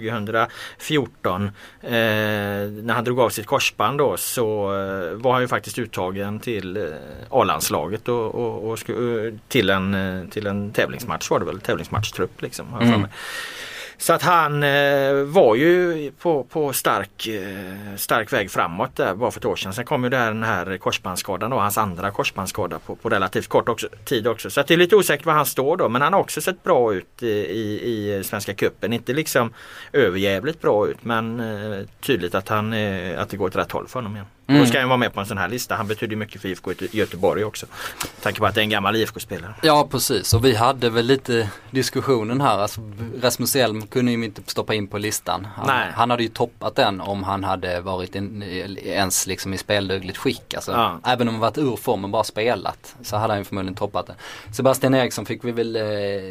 2014 när han drog av sitt korsband då, så var han ju faktiskt uttagen till A-landslaget och till en tävlingsmatch, var det väl, tävlingsmatchtrupp liksom. Så att han var ju på stark väg framåt där bara för ett år sedan. Sen kom ju den här korsbandsskadan då, hans andra korsbandsskada på relativt kort tid också. Så att det är lite osäkert var han står då, men han har också sett bra ut i Svenska cupen. Inte liksom överjävligt bra ut, men tydligt att det går åt rätt håll för honom igen. Då ska han vara med på en sån här lista. Han betyder mycket för IFK Göteborg också. Tanke på att det är en gammal IFK-spelare. Ja, precis. Och vi hade väl lite diskussionen här. Alltså, Rasmus Elm kunde ju inte stoppa in på listan. Han hade ju toppat den om han hade varit ens liksom i speldugligt skick. Alltså, även om han varit ur formen bara spelat, så hade han ju förmodligen toppat den. Sebastian Eriksson fick vi väl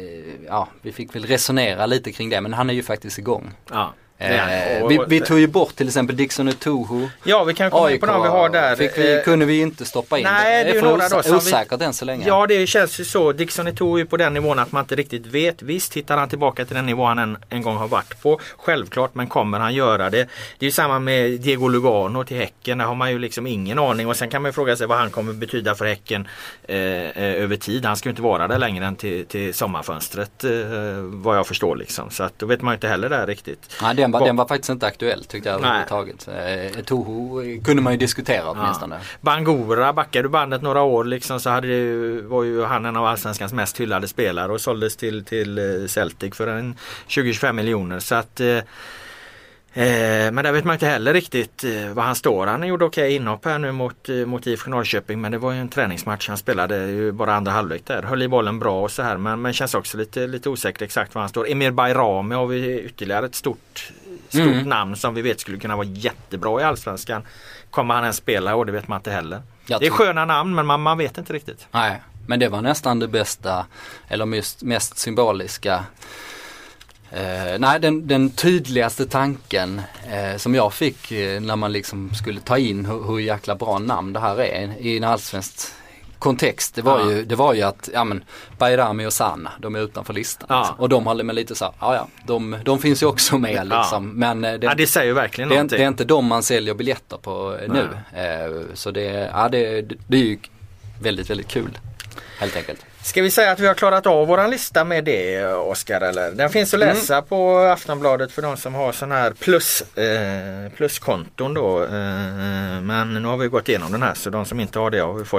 resonera lite kring det. Men han är ju faktiskt igång. Ja. Vi tog ju bort till exempel Dixon Etuhu. Ja, vi kan komma in på dem vi har där. Kunde vi inte stoppa in. Nej, det är några då som osäkert än så länge. Ja, det känns ju så. Dixon Etuhu är på den nivån att man inte riktigt vet. Visst hittar han tillbaka till den nivå han en gång har varit på. Självklart, men kommer han göra det? Det är ju samma med Diego Lugano till Häcken. Där har man ju liksom ingen aning. Och sen kan man ju fråga sig vad han kommer betyda för Häcken över tid. Han ska ju inte vara där längre än till sommarfönstret, vad jag förstår liksom. Så att då vet man ju inte heller där riktigt. Nej, den var faktiskt inte aktuell tyckte jag överhuvudtaget. Toho kunde man ju diskutera åtminstone. Bangura, backade du bandet några år liksom, så var ju han en av allsvenskans mest hyllade spelare och såldes till Celtic för en 20-25 miljoner. Så att men där vet man inte heller riktigt var han står. Han gjorde okej inhopp här nu mot IFK Norrköping, men det var ju en träningsmatch. Han spelade ju bara andra halvlek där. Höll i bollen bra och så här, men känns också lite osäkert exakt var han står. Emir Bayrami har vi ytterligare ett stort namn som vi vet skulle kunna vara jättebra i allsvenskan. Kommer han ens spela och det vet man inte heller. Det är sköna namn, men man vet inte riktigt. Nej, men det var nästan det bästa eller mest symboliska. Den tydligaste tanken som jag fick när man liksom skulle ta in hur jäkla bra namn det här är i en allsvensk kontext, det var ju att Bayrami och Sanna, de är utanför listan liksom. Och de håller med lite så de finns ju också med liksom. Men det säger ju verkligen någonting. Det är inte de man säljer biljetter på nu. Så det är ju väldigt, väldigt kul helt enkelt. Ska vi säga att vi har klarat av våran lista med det, Oskar, eller? Den finns att läsa på Aftonbladet för de som har sån här pluskonton då. Men nu har vi gått igenom den här, så de som inte har det har vi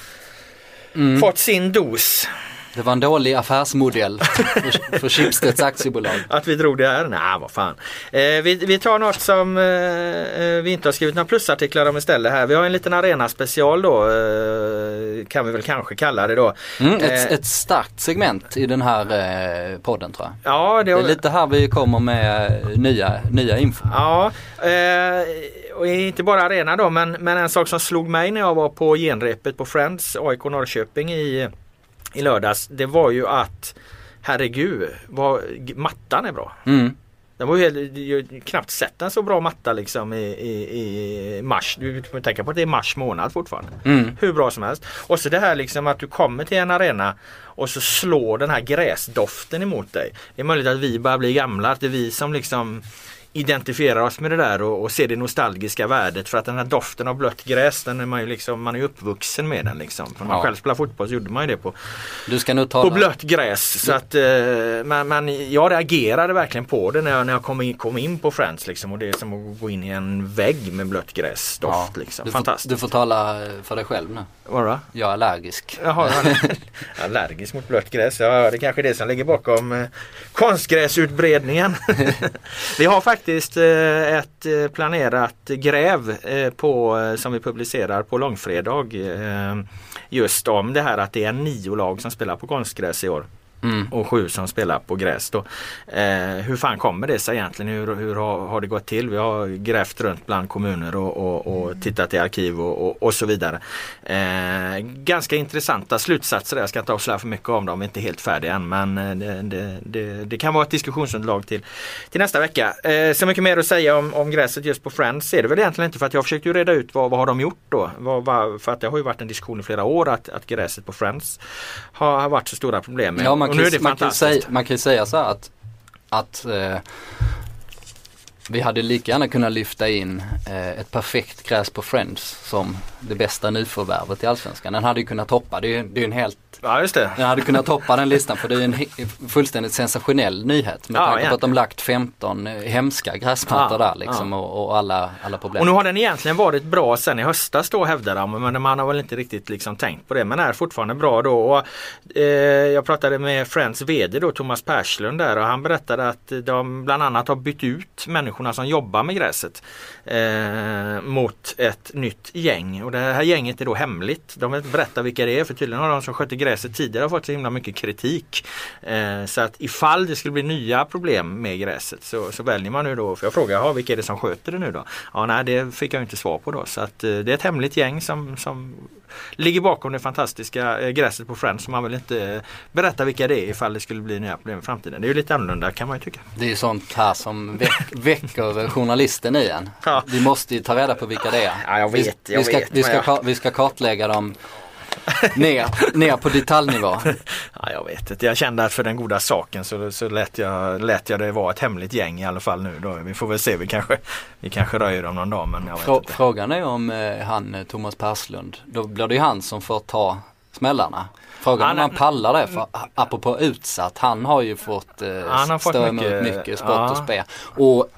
fått sin dos. Det var en dålig affärsmodell för Schibsteds aktiebolag. Att vi drog det här? Nej, vad fan. Vi tar något som vi inte har skrivit några plusartiklar om istället här. Vi har en liten arena-special då, kan vi väl kanske kalla det då. Ett starkt segment i den här podden tror jag. Ja, det är lite här vi kommer med nya info. Ja, och inte bara arena då, men en sak som slog mig när jag var på genrepet på Friends, AIK Norrköping i lördags, det var ju att herregud, mattan är bra. Det var ju knappt sett en så bra matta liksom i mars. Du får tänka på att det är mars månad fortfarande. Hur bra som helst. Och så det här liksom att du kommer till en arena och så slår den här gräsdoften emot dig. Det är möjligt att vi bara blir gamla, att det är vi som liksom identifierar oss med det där och ser det nostalgiska värdet, för att den här doften av blött gräs, den är man ju liksom, man är uppvuxen med den liksom. När man själv spelade fotboll så gjorde man ju det på blött gräs. Så att men jag reagerade verkligen på det när jag kom in på Friends liksom, och det är som att gå in i en vägg med blött gräsdoft liksom. Fantastiskt. Du får tala för dig själv nu. Vadå? Jag är allergisk. Jaha, allergisk mot blött gräs. Ja, det kanske är det som ligger bakom konstgräsutbredningen. Vi har faktiskt ett planerat gräv som vi publicerar på långfredag just om det här att det är 9 lag som spelar på konstgräs i år. Och 7 som spelar på gräs då. Hur fan kommer det sig egentligen? Hur har det gått till? Vi har grävt runt bland kommuner och tittat i arkiv och så vidare. Ganska intressanta slutsatser. Jag ska inte avslöja för mycket om dem, vi är inte helt färdiga än, men det kan vara ett diskussionsunderlag till nästa vecka. Så mycket mer att säga om gräset just på Friends är det väl egentligen inte, för att jag försökte ju reda ut vad har de gjort då. För att det har ju varit en diskussion i flera år att gräset på Friends har varit så stora problem med. Ja, man kan ju säga så här att vi hade lika gärna kunnat lyfta in ett perfekt gräs på Friends som det bästa nyförvärvet i allsvenskan. Den hade ju kunnat toppa, det är en helt... Ja, just det. Den hade kunnat toppa den listan, för det är en fullständigt sensationell nyhet med tanke på att de lagt 15 hemska gräsmattor där liksom, och alla problem. Och nu har den egentligen varit bra sen i höstas då, hävdar de, men man har väl inte riktigt liksom tänkt på det, men är fortfarande bra då. Och, jag pratade med Friends vd då, Thomas Perslund där, och han berättade att de bland annat har bytt ut människorna som jobbar med gräset mot ett nytt gäng, och det här gänget är då hemligt. De vill inte berätta vilka det är, för tydligen har de som skötte gräset tidigare har fått så himla mycket kritik. Så att ifall det skulle bli nya problem med gräset så väljer man nu då, för jag frågar, vilka är det som sköter det nu då? Ja, nej, det fick jag inte svar på då. Så att det är ett hemligt gäng som ligger bakom det fantastiska gräset på Friends, som man vill inte berätta vilka det är ifall det skulle bli nya problem i framtiden. Det är ju lite annorlunda, kan man ju tycka. Det är ju sånt här som väcker journalisten igen. Ja. Vi måste ju ta reda på vilka det är. Ja, jag vet. Vi ska kartlägga dem ner på detaljnivå. Ja, jag vet inte. Jag kände att för den goda saken så lät jag det vara ett hemligt gäng i alla fall nu då. Vi får väl se, vi kanske röjer dem någon dag, men jag vet inte. Frågan är om Thomas Perslund, då blir det ju han som får ta smällarna. Frågan om han pallar det, för apropå utsatt, han har ju fått stå emot mycket spott och spe. Och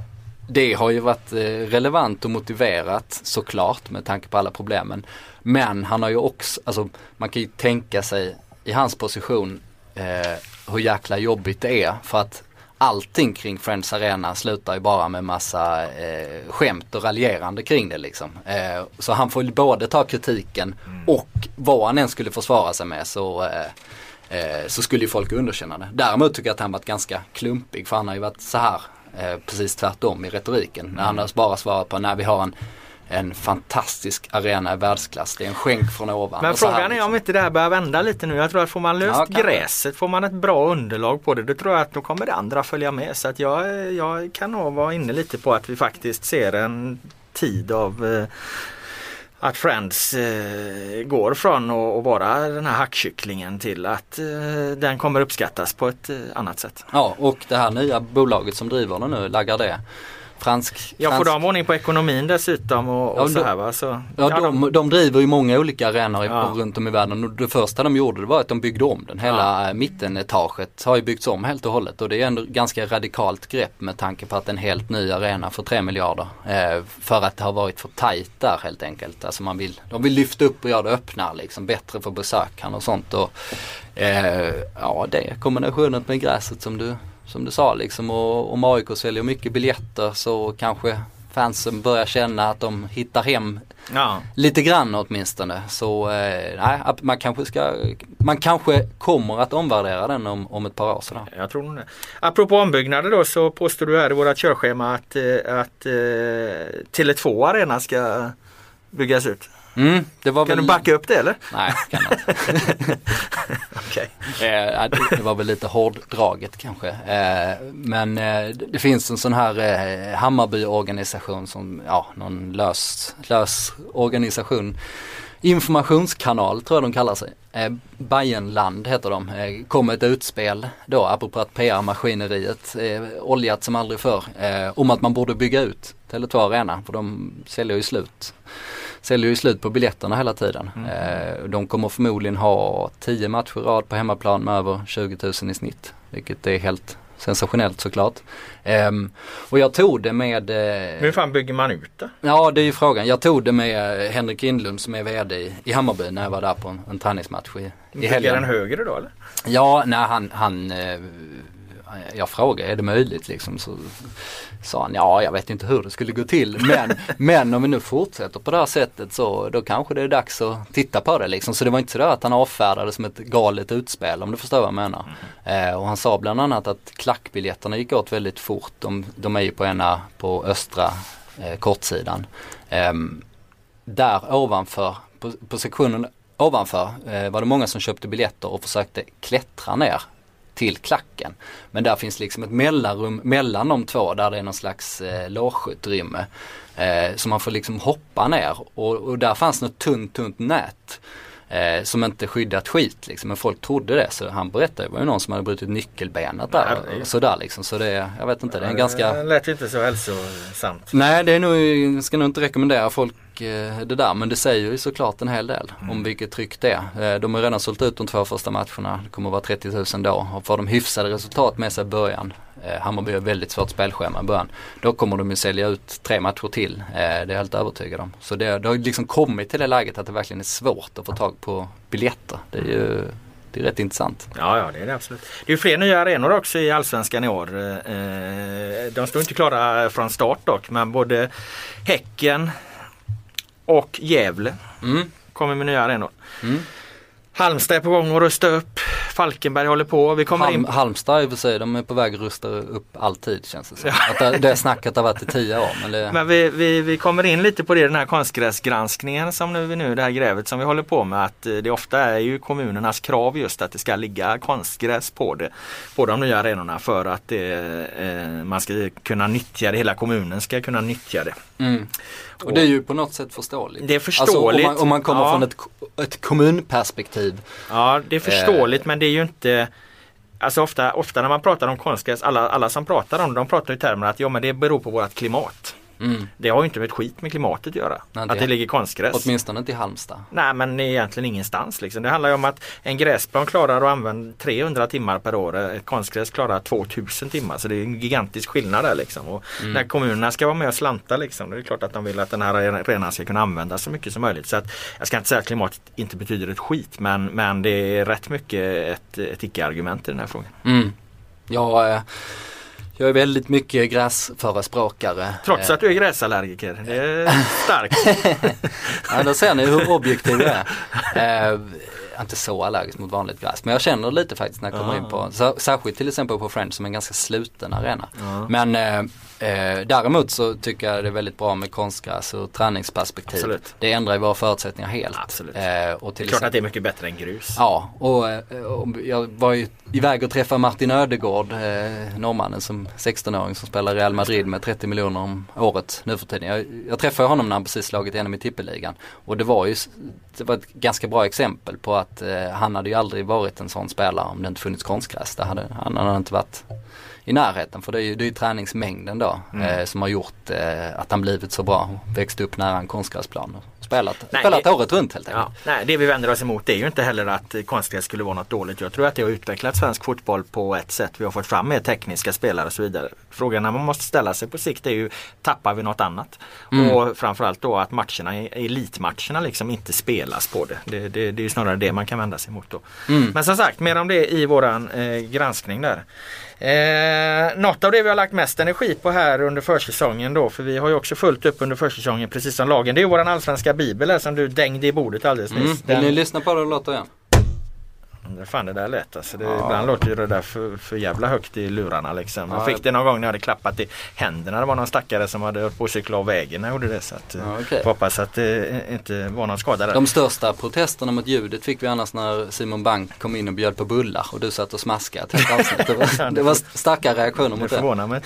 det har ju varit relevant och motiverat såklart med tanke på alla problemen. Men han har ju också, alltså man kan ju tänka sig i hans position hur jäkla jobbigt det är, för att allting kring Friends Arena slutar ju bara med massa skämt och raljerande kring det liksom. Så han får både ta kritiken och vad han än skulle försvara sig med så skulle ju folk underkänna det. Däremot tycker jag att han varit ganska klumpig, för han har ju varit så här precis tvärtom i retoriken. När han har bara svarat på när vi har en fantastisk arena i världsklass. Det är en skänk från ovan. Men frågan är om inte det här börjar vända lite nu. Jag tror att får man löst gräset, får man ett bra underlag på det, då tror jag att då kommer det andra följa med. Så att jag kan nog vara inne lite på att vi faktiskt ser en tid av att Friends går från att vara den här hackkycklingen till att den kommer uppskattas på ett annat sätt. Ja, och det här nya bolaget som driver den nu, Lagardère, får de ordning på ekonomin dessutom och så här va? Så, de driver ju många olika arenor runt om i världen, och det första de gjorde var att de byggde om den. Hela mittenetaget har ju byggts om helt och hållet, och det är ändå ganska radikalt grepp med tanke på att en helt ny arena för 3 miljarder. För att det har varit för tajt där helt enkelt. Alltså de vill lyfta upp och göra det öppnare liksom, bättre för besökarna och sånt. Och, det kombinationen med gräset som du sa liksom, och om AIK säljer mycket biljetter så kanske fansen börjar känna att de hittar hem lite grann åtminstone. Så man kanske kommer att omvärdera den om ett par år sådär. Jag tror nog det. Apropå ombyggnader då, så påstår du här i vårt körschema att Tele2 Arena ska byggas ut. Kan du backa upp det eller? Nej, kan jag inte. Okej. Det var väl lite hårddraget kanske. Men det finns en sån här Hammarby-organisation som, någon lös organisation. Informationskanal tror jag de kallar sig. Bayernland heter de. Kom ett utspel då, apropå att PR-maskineriet oljat som aldrig förr, om att man borde bygga ut Tele2 Arena, för de säljer ju slut på biljetterna hela tiden. De kommer förmodligen ha 10 matcher i rad på hemmaplan med över 20 000 i snitt, vilket är helt sensationellt såklart. Och jag tog det med... Hur fan bygger man ut det? Ja, det är ju frågan. Jag tog det med Henrik Indlund som är vd i Hammarby när jag var där på en träningsmatch i helgen. Bygger den högre då eller? Ja, nej, han jag frågade, är det möjligt liksom, så sa han, jag vet inte hur det skulle gå till, men om vi nu fortsätter på det här sättet så då kanske det är dags att titta på det liksom. Så det var inte så där att han avfärdade som ett galet utspel, om du förstår vad jag menar. Och han sa bland annat att klackbiljetterna gick åt väldigt fort. De är ju på östra kortsidan. Där ovanför, på sektionen ovanför var det många som köpte biljetter och försökte klättra ner till klacken. Men där finns liksom ett mellanrum mellan de två där det är någon slags logeutrymme. Så man får liksom hoppa ner. Och där fanns något tunt nät som inte skyddat skit liksom. Men folk trodde det. Så han berättade, det var ju någon som hade brutit nyckelbenet där. Och sådär liksom. Så det, jag vet inte, det är en ganska... Det lät inte så hälsosamt. Nej, det är nog, ska nog inte rekommendera folk det där, men det säger ju såklart en hel del om vilket tryck det är. De har redan sålt ut de 2 första matcherna. Det kommer att vara 30 000 då. Och får de hyfsade resultat med sig i början, Hammarby har väldigt svårt spelschema i början, då kommer de ju sälja ut 3 matcher till. Det är jag helt övertygad om. Så det har liksom kommit till det läget att det verkligen är svårt att få tag på biljetter. Det är rätt intressant. Ja, det är det absolut. Det är ju fler nya arenor också i Allsvenskan i år. De står inte klara från start dock, men både Häcken och Gävle kommer med nya arenor. Halmstad är på gång att rusta upp. Falkenberg håller på. Vi kommer Halmstad i och för sig, de är på väg att rusta upp alltid, känns det som. Att det snacket har varit i 10 år. Men vi kommer in lite på det, den här konstgräsgranskningen som nu det här grävet som vi håller på med, att det ofta är ju kommunernas krav just att det ska ligga konstgräs på de nya arenorna för att man ska kunna nyttja det, hela kommunen ska kunna nyttja det. Och det är ju på något sätt förståeligt. Det är förståeligt. Alltså, om man kommer från ett kommunperspektiv. Ja, det är förståeligt, men det är ju inte... Alltså ofta när man pratar om konstgräs, alla som pratar om det, de pratar i termer att men det beror på vårt klimat. Det har ju inte med ett skit med klimatet att göra. Nej, att det ligger konstgräs. Åtminstone inte i Halmstad. Nej, men egentligen ingenstans liksom. Det handlar ju om att en gräsplan klarar att använda 300 timmar per år. Ett konstgräs klarar 2000 timmar. Så det är en gigantisk skillnad där liksom. Och när kommunerna ska vara med och slanta liksom, det är klart att de vill att den här arenan ska kunna användas så mycket som möjligt. Så att jag ska inte säga att klimatet inte betyder ett skit, men det är rätt mycket ett icke-argument i den här frågan. Jag är väldigt mycket gräsförespråkare. Trots att du är gräsallergiker. Det är starkt. Ja, då ser ni hur objektiv jag är. Jag är inte så allergisk mot vanligt gräs. Men jag känner lite faktiskt när jag kommer in på, särskilt till exempel på Friends som är en ganska sluten arena. Men däremot så tycker jag det är väldigt bra med konstgräs och träningsperspektiv. Absolut. Det ändrar ju våra förutsättningar helt. Absolut. Och till klart att det är mycket bättre än grus. Ja, och jag var ju iväg och träffade Martin Ödegård, norrmannen som 16-åring som spelar Real Madrid med 30 miljoner om året nu för tiden. Jag träffade honom när han precis slagit igenom i tippeligan. Och det var ett ganska bra exempel på att han hade ju aldrig varit en sån spelare om det inte funnits konstgräs. Han hade inte varit i närheten, för det är ju träningsmängden då som har gjort att han blivit så bra, växt upp nära en konstgräsplan och spelat året runt helt enkelt. Nej, det vi vänder oss emot är ju inte heller att konstgräs skulle vara något dåligt. Jag tror att det har utvecklat svensk fotboll på ett sätt. Vi har fått fram mer tekniska spelare och så vidare. Frågan man måste ställa sig på sikt är ju, tappar vi något annat? Och framförallt då att elitmatcherna liksom inte spelas på det. Det är ju snarare det man kan vända sig emot då. Men som sagt, mer om det i våran granskning där. Något av det vi har lagt mest energi på här under försäsongen då, för vi har ju också fullt upp under försäsongen precis som lagen. Det är ju våran allsvenska bibel här, som du dängde i bordet alldeles nyss. Vill ni lyssna på det och låta igen? Fan, det där lät alltså. Ibland låter ju det där för jävla högt i lurarna liksom. Jag fick det någon gång när jag hade klappat i händerna. Det var någon stackare som hade hört på att cykla av vägen när jag gjorde det. Så att, hoppas att det inte var någon skada där. De största protesterna mot ljudet fick vi annars när Simon Bank kom in och bjöd på bullar och du satt och smaskade. Det var starka reaktioner mot det. Förvånar mig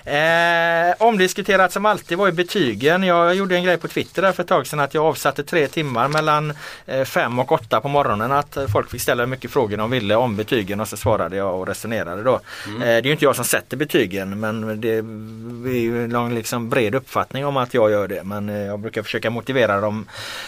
inte. Omdiskuterat som alltid var ju betygen. Jag gjorde en grej på Twitter där för ett tag sedan att jag avsatte 3 timmar mellan 5 och 8 på morgonen att folk fick ställa mycket frågor de ville om betygen, och så svarade jag och resonerade då. Det är ju inte jag som sätter betygen, men det är ju en liksom bred uppfattning om att jag gör det, men jag brukar försöka motivera dem,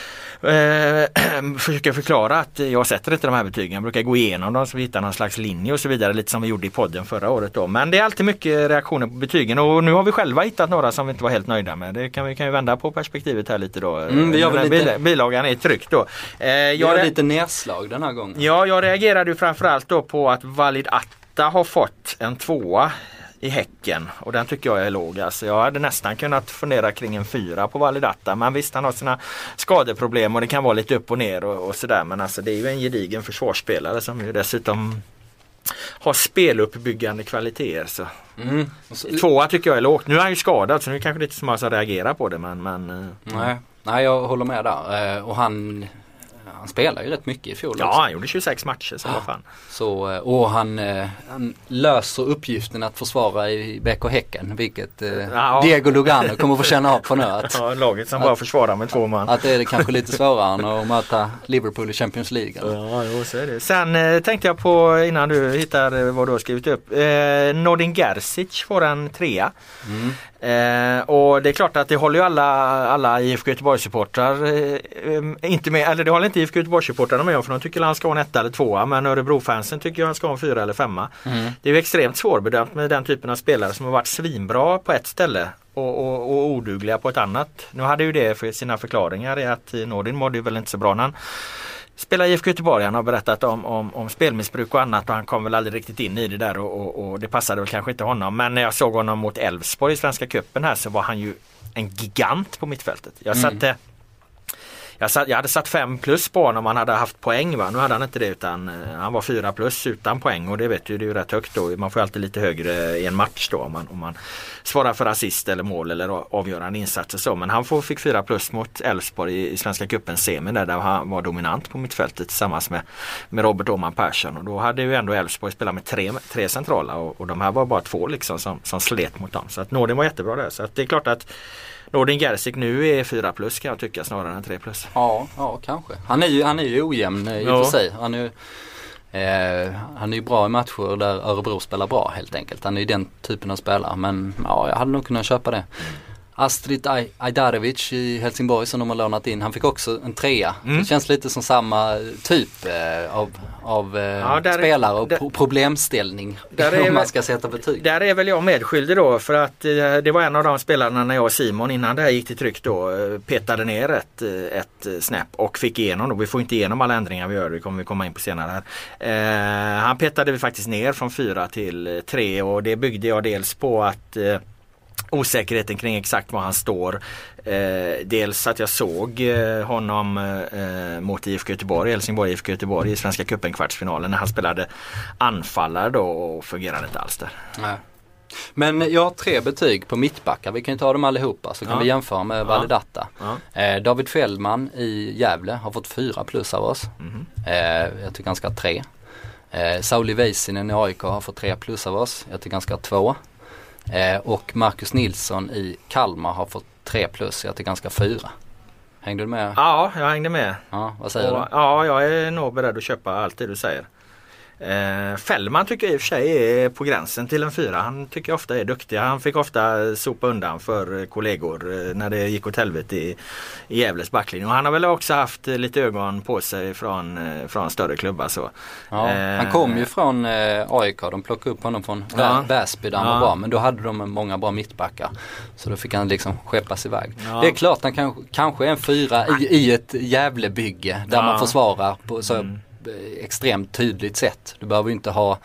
försöka förklara att jag sätter inte de här betygen. Jag brukar gå igenom dem så vi hittar någon slags linje och så vidare, lite som vi gjorde i podden förra året då. Men det är alltid mycket reaktioner på betygen, och nu har vi själva hittat några som vi inte var helt nöjda med. Det kan vi ju vända på perspektivet här lite då. Bilagan är tryckt då. Jag är lite nedslag den här gången. Ja, jag reagerade ju framförallt då på att Valid Atta har fått en 2 i Häcken, och den tycker jag är låg. Alltså, jag hade nästan kunnat fundera kring en 4 på Valid Atta, men visst, han har sina skadeproblem och det kan vara lite upp och ner och sådär, men alltså, det är ju en gedigen försvarsspelare som ju dessutom har speluppbyggande kvaliteter. Så. 2 tycker jag är lågt. Nu är han ju skadad, så nu är det kanske lite som att reagera på det, men Nej, jag håller med där. Och han spelar ju rätt mycket i fjol också. Ja, han gjorde 26 matcher, så vad fan. Så, och han löser uppgiften att försvara i BK Häcken, vilket Diego Lugano kommer få känna av på nu. Ja, laget som bara försvarar med 2 man. Att det är kanske lite svårare än att möta Liverpool i Champions League. Ja, så är det. Sen tänkte jag på, innan du hittar vad du har skrivit upp, Nordin Gerzic får en 3. Och det är klart att det håller ju alla IFK Göteborg-supportrar inte med, eller det håller inte IFK Göteborg-supportrarna med om, för de tycker att han ska ha en 1 eller 2, men Örebro-fansen tycker att han ska ha en 4 eller 5. Det är ju extremt svårbedömt med den typen av spelare som har varit svinbra på ett ställe och odugliga på ett annat. Nu hade ju det för sina förklaringar i att Nordin mådde ju väl inte så bra när han spelar IFK Göteborg. Han har berättat om spelmissbruk och annat, och han kom väl aldrig riktigt in i det där, och det passade väl kanske inte honom. Men när jag såg honom mot Elfsborg i Svenska cupen här, så var han ju en gigant på mittfältet. Jag hade satt 5+ på honom om han hade haft poäng, va? Nu hade han inte det, utan han var 4+ utan poäng, och det vet du, det är ju rätt högt då. Man får alltid lite högre i en match då om man svarar för assist eller mål eller avgörande insatser så. Men han fick 4+ mot Elfsborg i Svenska cupen semi där han var dominant på mittfältet tillsammans med Robert Åman Persson, och då hade ju ändå Elfsborg spelat med tre centrala, och de här var bara 2 liksom som slet mot dem. Så att Nordin var jättebra där, så att det är klart att Nordin Gerzic nu är 4+ kan jag tycka, snarare än 3+. Ja, kanske. Han är ju ojämn i och för sig. Han är ju bra i matcher där Örebro spelar bra helt enkelt. Han är ju den typen av spelare, men jag hade nog kunnat köpa det. Astrid Ajdarevic i Helsingborg som de har lånat in. Han fick också en 3. Det känns lite som samma typ av spelare och problemställning om man ska sätta betyg. Där är väl jag medskyldig då, för att det var en av de spelarna när jag och Simon innan det här gick till tryck då petade ner ett snäpp och fick igenom då. Vi får inte igenom alla ändringar vi gör, det kommer vi komma in på senare här. Han petade vi faktiskt ner från 4 till 3 och det byggde jag dels på att osäkerheten kring exakt var han står. Dels att jag såg honom mot IFK Göteborg, Helsingborg IFK Göteborg i Svenska cupen kvartsfinalen när han spelade anfallare då och fungerade inte alls där. Nej. Men jag har 3 betyg på mittbackar. Vi kan ju ta dem allihopa så kan vi jämföra med Validata. David Fällman i Gävle har fått 4+ av oss. Jag tycker han ska ha 3. Sauli Väisänen i AIK har fått 3+ av oss. Jag tycker han ska ha 2. Och Marcus Nilsson i Kalmar har fått 3+. Jag tycker han ska 4. Hängde du med? Ja, jag hängde med. Ja, vad säger du? Ja, jag är nog beredd att köpa allt det du säger. Fällman tycker jag i och för sig är på gränsen till en 4. Han tycker jag ofta är duktig. Han fick ofta sopa undan för kollegor när det gick åt helvete i Gävles backlinje. Och han har väl också haft lite ögon på sig från större klubbar. Så. Ja, han kom ju från AIK. De plockade upp honom från Väsby där han var bra. Men då hade de många bra mittbackar. Så då fick han liksom skeppas iväg. Ja. Det är klart han kanske är en 4 i ett Gävlebygge där man försvarar på så extremt tydligt sätt. Du behöver inte ha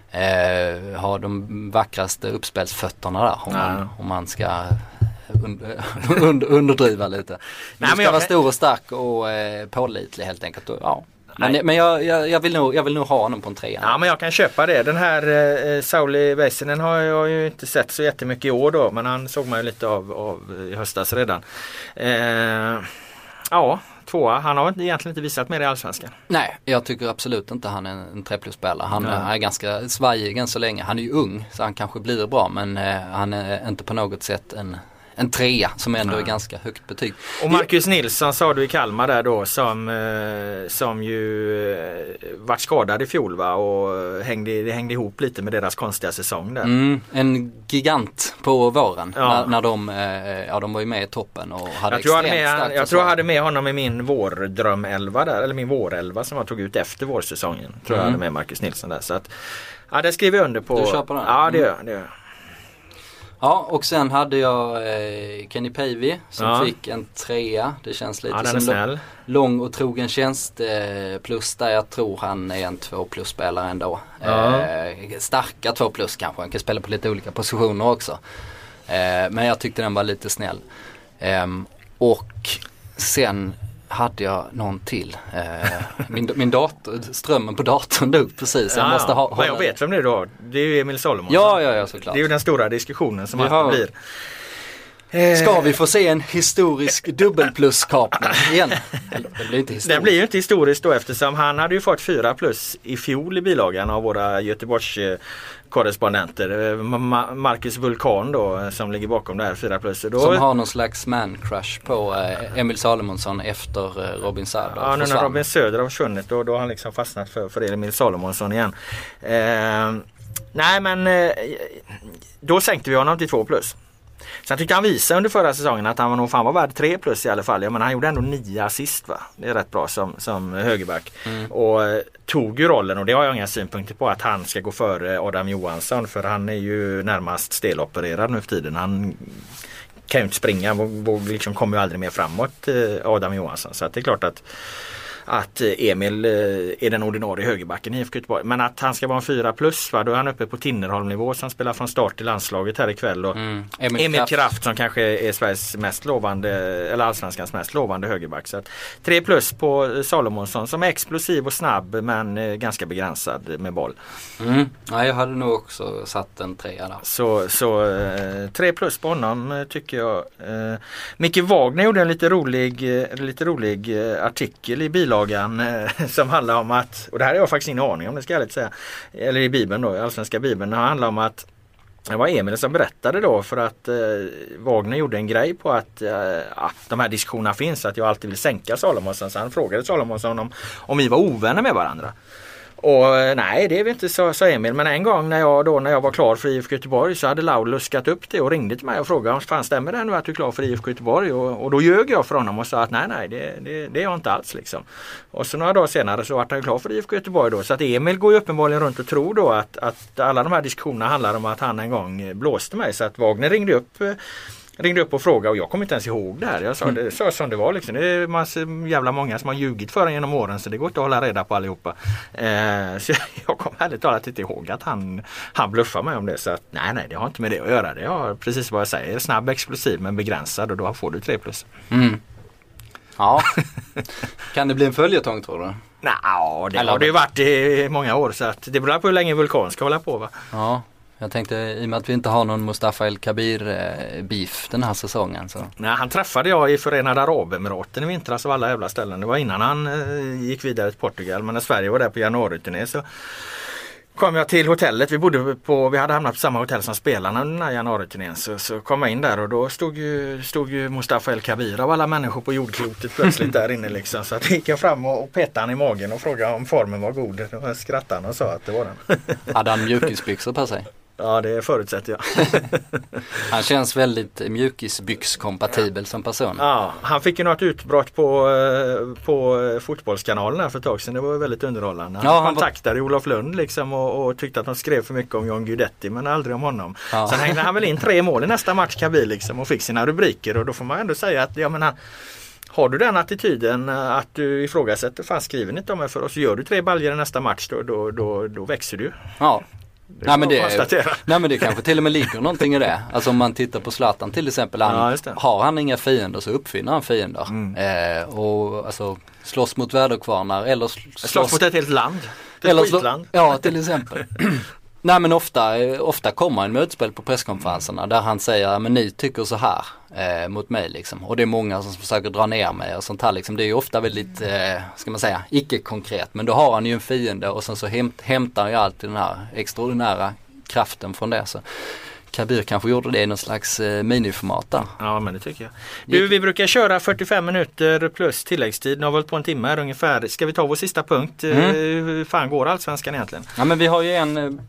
de vackraste uppspelsfötterna där om man ska underdriva lite. Men du ska vara stor och stark och pålitlig helt enkelt. Ja. Men jag vill nog ha honom på en 3. Ja, men jag kan köpa det. Den här Sauli Väisänen har jag ju inte sett så jättemycket i år då, men han såg man ju lite av i höstas redan. 2. Han har egentligen inte visat mer i Allsvenskan. Nej, jag tycker absolut inte han är en 3+-spelare. Han är ganska svajig än så länge. Han är ju ung så han kanske blir bra, men han är inte på något sätt en 3 som ändå är ganska högt betyg. Och Marcus Nilsson sa du i Kalmar där då som ju vart skadad i fjol va? Och det hängde ihop lite med deras konstiga säsong där. En gigant på våren när de var ju med i toppen och hade jag tror jag hade med honom i min vårdrömelva där, eller min vårelva som jag tog ut efter vårsäsongen. Tror jag hade med Marcus Nilsson där, så att det skriver jag under på. Du köper den? Ja, det gör. Ja, och sen hade jag Kenny Päivi som fick en 3. Det känns lite som lång och trogen tjänst plus där jag tror han är en 2+-spelare ändå. Starka 2+ kanske. Han kan spela på lite olika positioner också. Men jag tyckte den var lite snäll. Och sen hade jag någon till. Min strömmen på datorn dog precis. Jag måste ha jag vet vem det är då. Det är ju Emil Salomonsson. Ja, såklart. Det är ju den stora diskussionen som alltid blir. Ska vi få se en historisk dubbelpluskapning igen? Det blir inte historiskt. Det blir ju inte historiskt då, eftersom han hade ju fått 4+ i fjol i bilagan av våra Göteborgs korrespondenter. Marcus Vulkan då som ligger bakom det här 4+. Då, som har någon slags man-crush på Emil Salomonsson efter Robin Söder. Ja, nu när Robin Söder har försvunnit då har han liksom fastnat för Emil Salomonsson igen. Nej, men då sänkte vi honom till 2+. Sen tyckte han visa under förra säsongen att han var värd 3+ i alla fall. Men han gjorde ändå 9 assist va. Det är rätt bra som högerback. Och tog ju rollen, och det har jag inga synpunkter på, att han ska gå före Adam Johansson. För han är ju närmast stelopererad nu för tiden. Han kan ju inte springa och liksom kommer ju aldrig mer framåt, Adam Johansson. Så att det är klart att Emil är den ordinarie högerbacken i IFK Göteborg. Men att han ska vara en 4+, va? Då är han uppe på Tinnerholm-nivå som spelar från start i landslaget här ikväll. Och Emil Kraft som kanske är Sveriges mest lovande, eller Allsvenskans mest lovande högerback. Så att 3+ på Salomonsson som är explosiv och snabb men ganska begränsad med boll. Ja, jag hade nog också satt en 3 där. Så 3+ på honom tycker jag. Micke Wagner gjorde en lite rolig artikel i bilagan som handlar om att, och det här är jag faktiskt ingen aning om, det ska jag lite säga, eller i Bibeln då, i Allsvenska Bibeln, det handlar om att det var Emil som berättade då, för att Wagner gjorde en grej på att de här diskussionerna finns, att jag alltid vill sänka Salomonsson, så han frågade Salomonsson om vi var ovänner med varandra. Och nej, det är väl inte så Emil. Men en gång när jag var klar för IFK Göteborg så hade Laul luskat upp det och ringde till mig och frågade om fan stämmer det nu att du är klar för IFK Göteborg? Och då ljög jag för honom och sa att nej, det är jag inte alls liksom. Och så några dagar senare så var han klar för IFK Göteborg då. Så att Emil går ju uppenbarligen runt och tror då att alla de här diskussionerna handlar om att han en gång blåste mig. Så att Wagner ringde upp och frågade och jag kommer inte ens ihåg det här. Jag sa det så som det var liksom. Det är massa jävla många som har ljugit för en genom åren så det går inte att hålla reda på allihopa. Så jag kommer ärligt talat inte ihåg att han bluffar mig om det. Så att nej, det har inte med det att göra. Det har precis vad jag säger. Snabb, explosiv men begränsad och då får du 3+. Mm. Ja. Kan det bli en följetong tror du? Nej, det har det ju varit i många år så att det beror på hur länge Vulkan ska hålla på va? Ja. Jag tänkte i och med att vi inte har någon Mustafa El Kabir beef den här säsongen så. Nej, han träffade jag i Förenade Arabemiraten i vintras av alla jävla ställen. Det var innan han gick vidare till Portugal. Men när Sverige var där på januari-turné så kom jag till hotellet. Vi hade hamnat på samma hotell som spelarna den här januari-turnén. Så kom jag in där och då stod ju Mustafa El Kabir av alla människor på jordklotet plötsligt där inne liksom. Så att gick jag fram och petade han i magen och frågade om formen var god. Då skrattade han och sa att det var den. Hade han mjukisbyxor på sig? Ja, det förutsätter jag. Han känns väldigt mjukisbyxkompatibel som person. Ja, han fick ju något utbrott på fotbollskanalen här för ett tag sedan. Det var väldigt underhållande. Han kontaktade Olof Lund liksom och tyckte att de skrev för mycket om John Guidetti men aldrig om honom. Ja. Sen hängde han väl in 3 mål i nästa match Kabir liksom och fick sina rubriker och då får man ändå säga att har du den attityden att du ifrågasätter fan skriver inte om mig för oss så gör du 3 baljor i nästa match då växer du. Ja. Nej men det kanske till och med ligger någonting i det. Alltså om man tittar på Zlatan till exempel. Har han inga fiender så uppfinner han fiender. Och alltså slåss mot väderkvarnar eller slåss mot ett helt land. Skitland. Ja, till exempel. Nej men ofta kommer en mötespel på presskonferenserna där han säger men ni tycker så här mot mig liksom. Och det är många som försöker dra ner mig och sånt här liksom. Det är ju ofta väldigt, ska man säga, icke-konkret. Men då har han ju en fiende och sen så hämtar han ju alltid den här extraordinära kraften från det. Så Kabir kanske gjorde det i någon slags miniformat där. Ja men det tycker jag. Vi brukar köra 45 minuter plus tilläggstid. Nu har vi hållit på en timme här ungefär. Ska vi ta vår sista punkt? Hur fan går Allsvenskan egentligen? Ja men vi har ju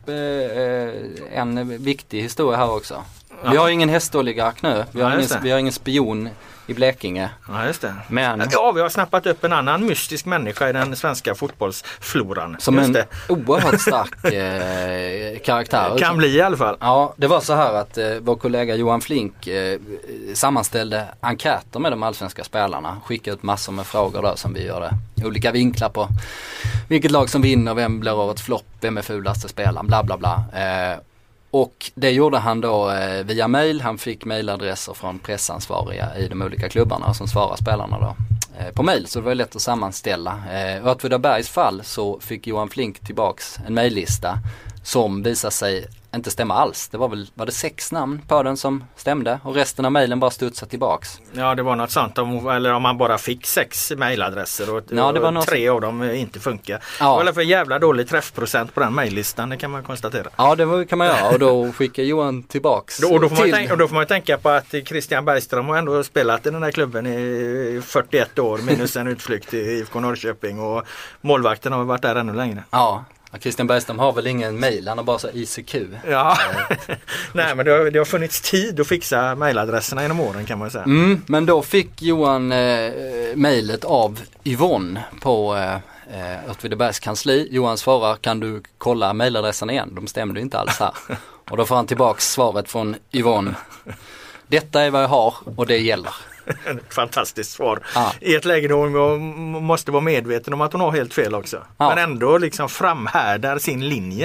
en viktig historia här också. Vi har ingen hästoligark nu. Vi har ingen spion i Blekinge. Ja, just det. Men vi har snappat upp en annan mystisk människa i den svenska fotbollsfloran. Som just en oerhört stark karaktär. Kan bli i alla fall. Ja, det var så här att vår kollega Johan Flink sammanställde enkäter med de allsvenska spelarna. Skickade ut massor med frågor där som vi gör det. Olika vinklar på vilket lag som vinner, vem blir årets flopp, vem är fulaste spelaren, bla bla bla. Och det gjorde han då via mail. Han fick mailadresser från pressansvariga i de olika klubbarna som svarar spelarna då på mail. Så det var lätt att sammanställa. I Åtvidabergs fall så fick Johan Flink tillbaks en maillista som visade sig inte stämma alls. Det var det 6 namn på den som stämde och resten av mejlen bara studsade tillbaks. Ja, det var något sånt. Eller om man bara fick 6 mejladresser och 3 av dem inte funkar. Ja. Det var för en jävla dålig träffprocent på den mejllistan, det kan man konstatera. Ja, det kan man göra och då skickar Johan tillbaks. Då får man tänka på att Christian Bergström har ändå spelat i den här klubben i 41 år minus en utflykt i IFK Norrköping och målvakten har varit där ännu längre. Ja. Christian Bergström har väl ingen mejl, han har bara så ICQ. Ja, nej men det har funnits tid att fixa mejladresserna genom åren kan man säga. Men då fick Johan mejlet av Yvonne på Åtvidabergs kansli. Johan svarar, kan du kolla mejladresserna igen? De stämde inte alls här. Och då får han tillbaks svaret från Yvonne. Detta är vad jag har och det gäller. Ett fantastiskt svar. I ett läge då hon måste vara medveten om att hon har helt fel också. Men ändå liksom framhärdar sin linje.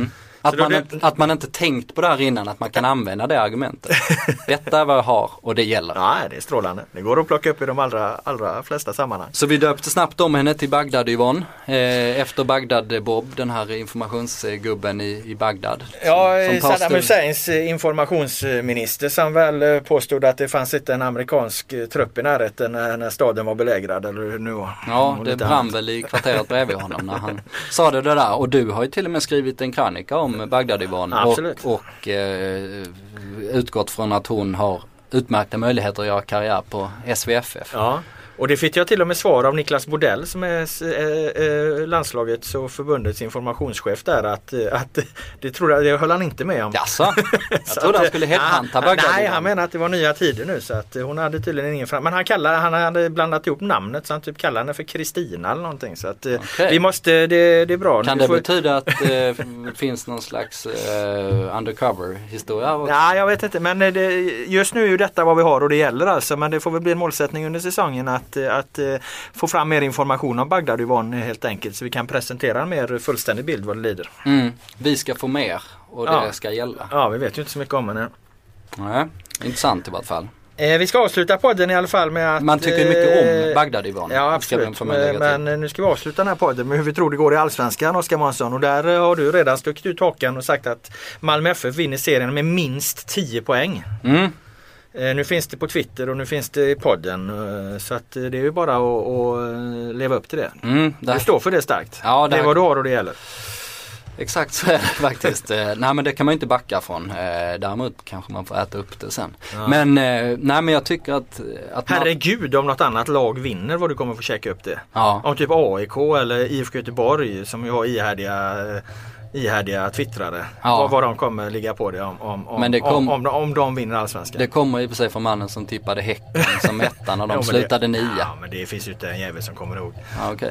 Att man inte tänkt på det här innan, att man kan använda det argumentet. Detta är vad jag har och det gäller. Ja, det är strålande. Det går att plocka upp i de allra flesta sammanhang. Så vi döpte snabbt om henne till Bagdad Yvonne. Efter Bagdad Bob, den här informationsgubben i Bagdad. Ja, Saddam Husseins informationsminister som väl påstod att det fanns inte en amerikansk trupp i närheten när staden var belägrad. Eller hur nu var. Ja, det brann väl i kvarteret bredvid honom när han sa det där. Och du har ju till och med skrivit en krönika om Bagdad Yvonne och utgått från att hon har utmärkta möjligheter att göra karriär på SVFF. Ja. Och det fick jag till och med svar av Niklas Bodell som är landslagets och förbundets informationschef där att det höll han inte med om. Jaså? Jag trodde han skulle headhunta Bagdad. Nej, han menar att det var nya tider nu så att hon hade tydligen ingen fram. Men han hade blandat ihop namnet så han typ kallade henne för Kristina eller någonting så att vi måste, det är bra. Kan det betyda att det finns någon slags undercover historia? Ja, jag vet inte men just nu är ju detta vad vi har och det gäller alltså men det får väl bli en målsättning under säsongen att få fram mer information om Bagdad Yvonne helt enkelt så vi kan presentera en mer fullständig bild vad det lider. Vi ska få mer och det ska gälla. Ja, vi vet ju inte så mycket om henne. Nej, intressant i vart fall. Vi ska avsluta podden i alla fall med att... Man tycker mycket om Bagdad Yvonne. Ja, absolut. Men nu ska vi avsluta den här podden med hur vi tror det går i Allsvenskan, Oskar Månsson. Och där har du redan stuckit ut hakan och sagt att Malmö FF vinner serien med minst 10 poäng. Nu finns det på Twitter och nu finns det i podden så att det är ju bara att leva upp till det. Du står för det starkt. Ja, det är vad du har och det gäller. Exakt så är det faktiskt. Nej men det kan man inte backa från. Däremot kanske man får äta upp det sen. Ja. Men nej men jag tycker att herregud om något annat lag vinner vad du kommer få checka upp det. Ja. Om typ AIK eller IFK Göteborg som ju har ihärdiga twittrare. Vad de kommer ligga på det om de vinner Allsvenskan. Det kommer i och för sig från mannen som tippade Häcken som ettan och de slutade 9. Ja men det finns ju inte en jävel som kommer ihåg. Ja, okej.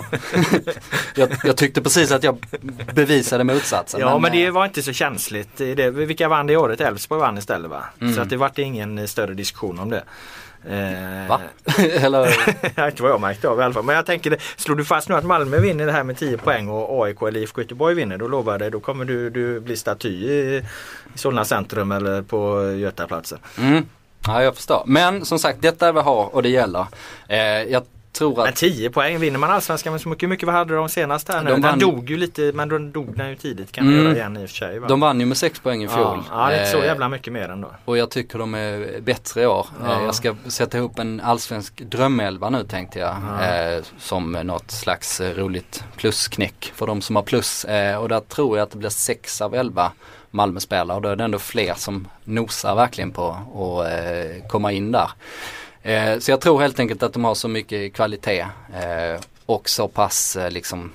Jag tyckte precis att jag bevisade motsatsen. Ja men det var inte så känsligt. Vilka vann det året? Elfsborg vann istället va? Så att det var ingen större diskussion om det. Va? Eller? Inte vad jag märkte av i alla fall. Men jag tänker, slår du fast nu att Malmö vinner det här med 10 poäng och AIK eller IFK Göteborg vinner, då lovar det, då kommer du bli staty i Solna centrum eller på Götaplatsen. Ja, jag förstår. Men som sagt, detta är vad vi har och det gäller. Jag tror att... Men 10 poäng vinner man Allsvenskan med så mycket vad hade de senast här nu? Den dog ju lite, men de dog den ju tidigt kan man göra igen i och för sig. Va? De vann ju med 6 poäng i fjol. Ja, det är inte så jävla mycket mer ändå. Och jag tycker de är bättre i år. Jag ska sätta ihop en allsvensk drömelva nu tänkte jag. Som något slags roligt plusknäck för de som har plus. Och där tror jag att det blir 6 av 11 Malmö-spelare. Och då är det ändå fler som nosar verkligen på att komma in där. Så jag tror helt enkelt att de har så mycket kvalitet och så pass liksom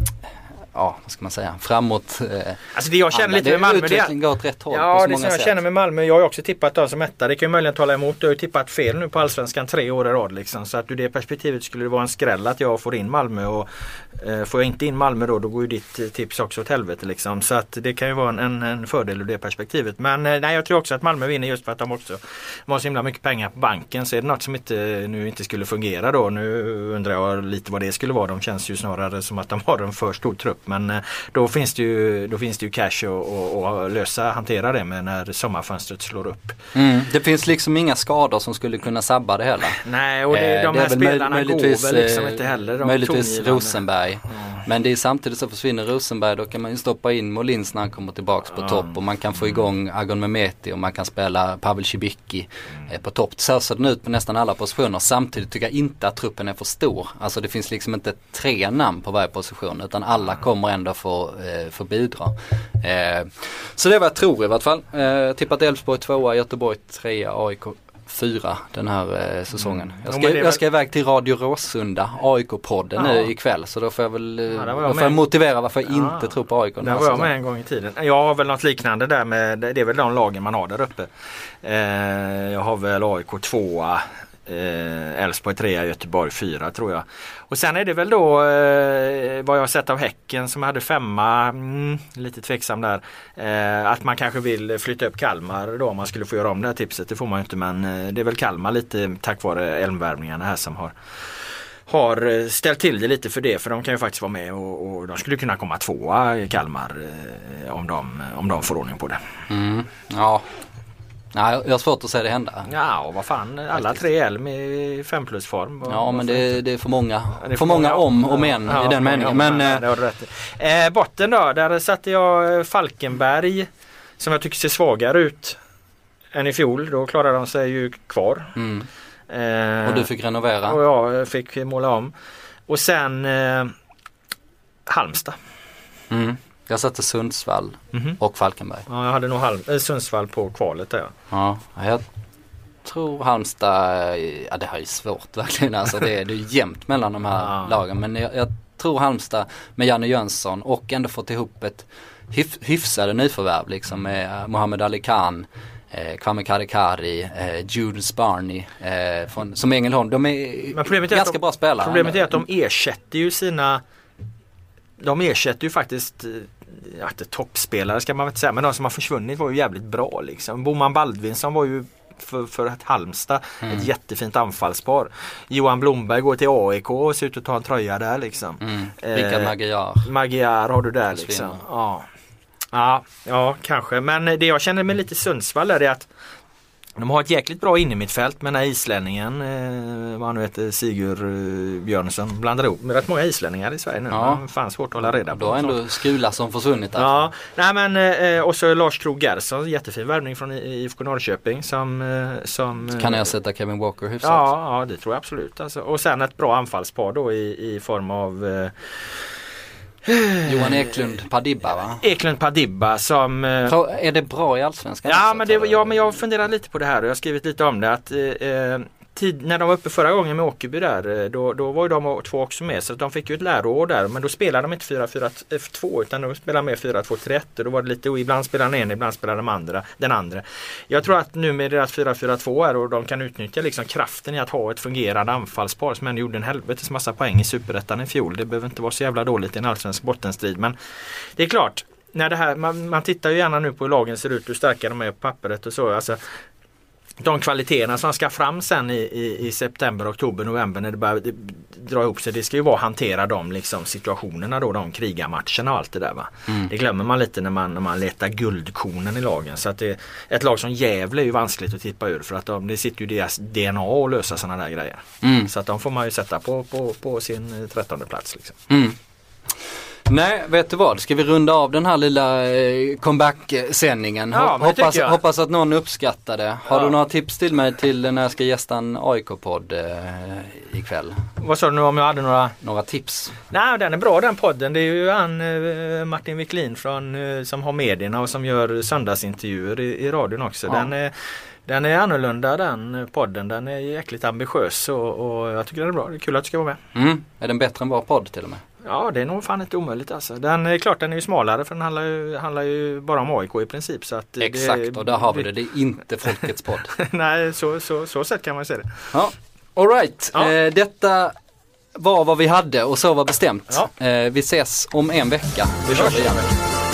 vad ska man säga, framåt. Alltså det jag känner lite med Malmö, utvecklingen går åt rätt håll. Ja, det som jag känner med Malmö, jag har ju också tippat dem som etta. Det kan ju möjligen tala emot. Du har ju tippat fel nu på Allsvenskan 3 år i rad liksom. Så att ur det perspektivet skulle det vara en skräll att jag får in Malmö och får jag inte in Malmö då går ju ditt tips också åt helvete liksom. Så att det kan ju vara en fördel ur det perspektivet. Men nej, jag tror också att Malmö vinner just för att de också har så himla mycket pengar på banken. Så är det något som inte skulle fungera då. Nu undrar jag lite vad det skulle vara. De känns ju snarare som att de har en för stor trupp. Men då finns det ju cash att hantera det med när sommarfönstret slår upp. Det finns liksom inga skador som skulle kunna sabba det heller. Nej, och de här spelarna går väl liksom inte heller. Möjligtvis Rosenberg. Men det är samtidigt så försvinner Rosenberg, då kan man ju stoppa in Molins när han kommer tillbaks på topp och man kan få igång Agon Mehmeti och man kan spela Pavel Cibicki på topp. Så ser den ut på nästan alla positioner. Samtidigt tycker jag inte att truppen är för stor. Alltså det finns liksom inte 3 namn på varje position utan alla kommer ändå få bidra. Så det är vad jag tror i vart fall. Tippat Elfsborg 2, Göteborg 3, AIK 4 den här säsongen. Jag ska iväg till Radio Råsunda, AIK-podden nu ikväll. Så då får jag väl motivera varför jag inte tror på AIK. Där var jag med en gång i tiden. Jag har väl något liknande där med, det är väl de lagen man har där uppe. Jag har väl AIK 2, Elfsborg 3, Göteborg 4 tror jag. Och sen är det väl då vad jag har sett av Häcken som hade 5, lite tveksam där, att man kanske vill flytta upp Kalmar då om man skulle få göra om det här tipset. Det får man ju inte, men det är väl Kalmar lite tack vare Elmvärvningarna här som har ställt till det lite för det, för de kan ju faktiskt vara med och de skulle kunna komma 2 i Kalmar om de får ordning på det. Ja. Nej, jag har svårt att se det hända. Ja, vad fan. Alla 3 Elm i 5+-form. Ja, men det är för många. För många om och men i den meningen. Men det har du rätt. Botten då, där satte jag Falkenberg som jag tycker ser svagare ut än i fjol. Då klarar de sig ju kvar. Och du fick renovera. Och jag fick måla om. Och sen Halmstad. Jag satte Sundsvall och Falkenberg. Ja, jag hade nog Sundsvall på kvalet där. Ja, tror Halmstad, ja det här är svårt verkligen, alltså det är jämnt mellan de här lagen, men jag tror Halmstad med Janne Jönsson och ändå fått ihop ett hyfsade nyförvärv liksom med Mohamed Ali Khan, Kwame Kadekari, Judas Barney som Ängelholm. De är ganska bra spelare. Problemet är att de ersätter ju faktiskt toppspelare ska man väl inte säga, men de som har försvunnit var ju jävligt bra liksom. Boman Baldvinsson var ju för ett Halmstad ett jättefint anfallspar. Johan Blomberg går till AIK och ser ut att ta en tröja där liksom. Rickard Magyar har du där liksom. Ja, kanske. Men det jag känner med lite Sundsvall är att de har ett jäkligt bra innermittfält med den här islänningen, vad han nu heter, Sigurd Björnsson, blandar ihop med rätt många islänningar i Sverige nu. Ja. Det fanns svårt att hålla reda på. Då har ändå Skula som försvunnit där. Ja, nej men och så Lars Krog Gerson, jättefin värvning från IFK Norrköping som kan jag sätta Kevin Walker hyfsat? Ja, det tror jag absolut. Alltså. Och sen ett bra anfallspar då i form av Johan Eklund Padibba, va? Eklund Padibba som är det bra i Allsvenskan? Men jag funderar lite på det här och jag har skrivit lite om det att när de var uppe förra gången med Åkerby där, då var ju de två också med, så de fick ju ett läroår där, men då spelade de inte 4-4-2 utan de spelade med 4-2-3-1 och då var det lite, och ibland spelade en, ibland spelade den andra. Jag tror att nu med deras 4-4-2 är och de kan utnyttja liksom kraften i att ha ett fungerande anfallspar som ändå gjorde en helvetes massa poäng i Superettan i fjol. Det behöver inte vara så jävla dåligt i en allsvensk bottenstrid, men det är klart, när det här, man tittar ju gärna nu på hur lagen ser ut, hur starka de är på pappret och så, alltså de kvaliteterna som ska fram sen i september, oktober, november när det börjar dra ihop sig, det ska ju vara hantera de liksom situationerna då, de krigarmatcherna och allt det där va. Det glömmer man lite när man letar guldkornen i lagen, så att ett lag som Gävle är ju vanskligt att tippa ur för att det sitter ju deras DNA att lösa sådana där grejer. Så att de får man ju sätta på sin 13:e plats liksom. Nej, vet du vad? Ska vi runda av den här lilla comeback-sändningen? Hoppas att någon uppskattar det. Har du några tips till mig till när jag ska gästa en AIK-podd ikväll? Vad sa du nu om jag hade några tips? Nej, den är bra den podden. Det är ju Martin Wiklin som har medierna och som gör söndagsintervjuer i radion också. Ja. Den är annorlunda, den podden. Den är jäkligt ambitiös och jag tycker den är bra. Det är kul att du ska vara med. Är den bättre än vår podd till och med? Ja, det är nog fan inte omöjligt alltså. Den är klart, den är ju smalare för den handlar ju bara om AIK i princip. Så att exakt, och där har vi det. Det är inte folkets podd. Nej, så sätt kan man säga det. Ja, all right. Ja. Detta var vad vi hade och så var bestämt. Ja. Vi ses om en vecka. Vi kör igen.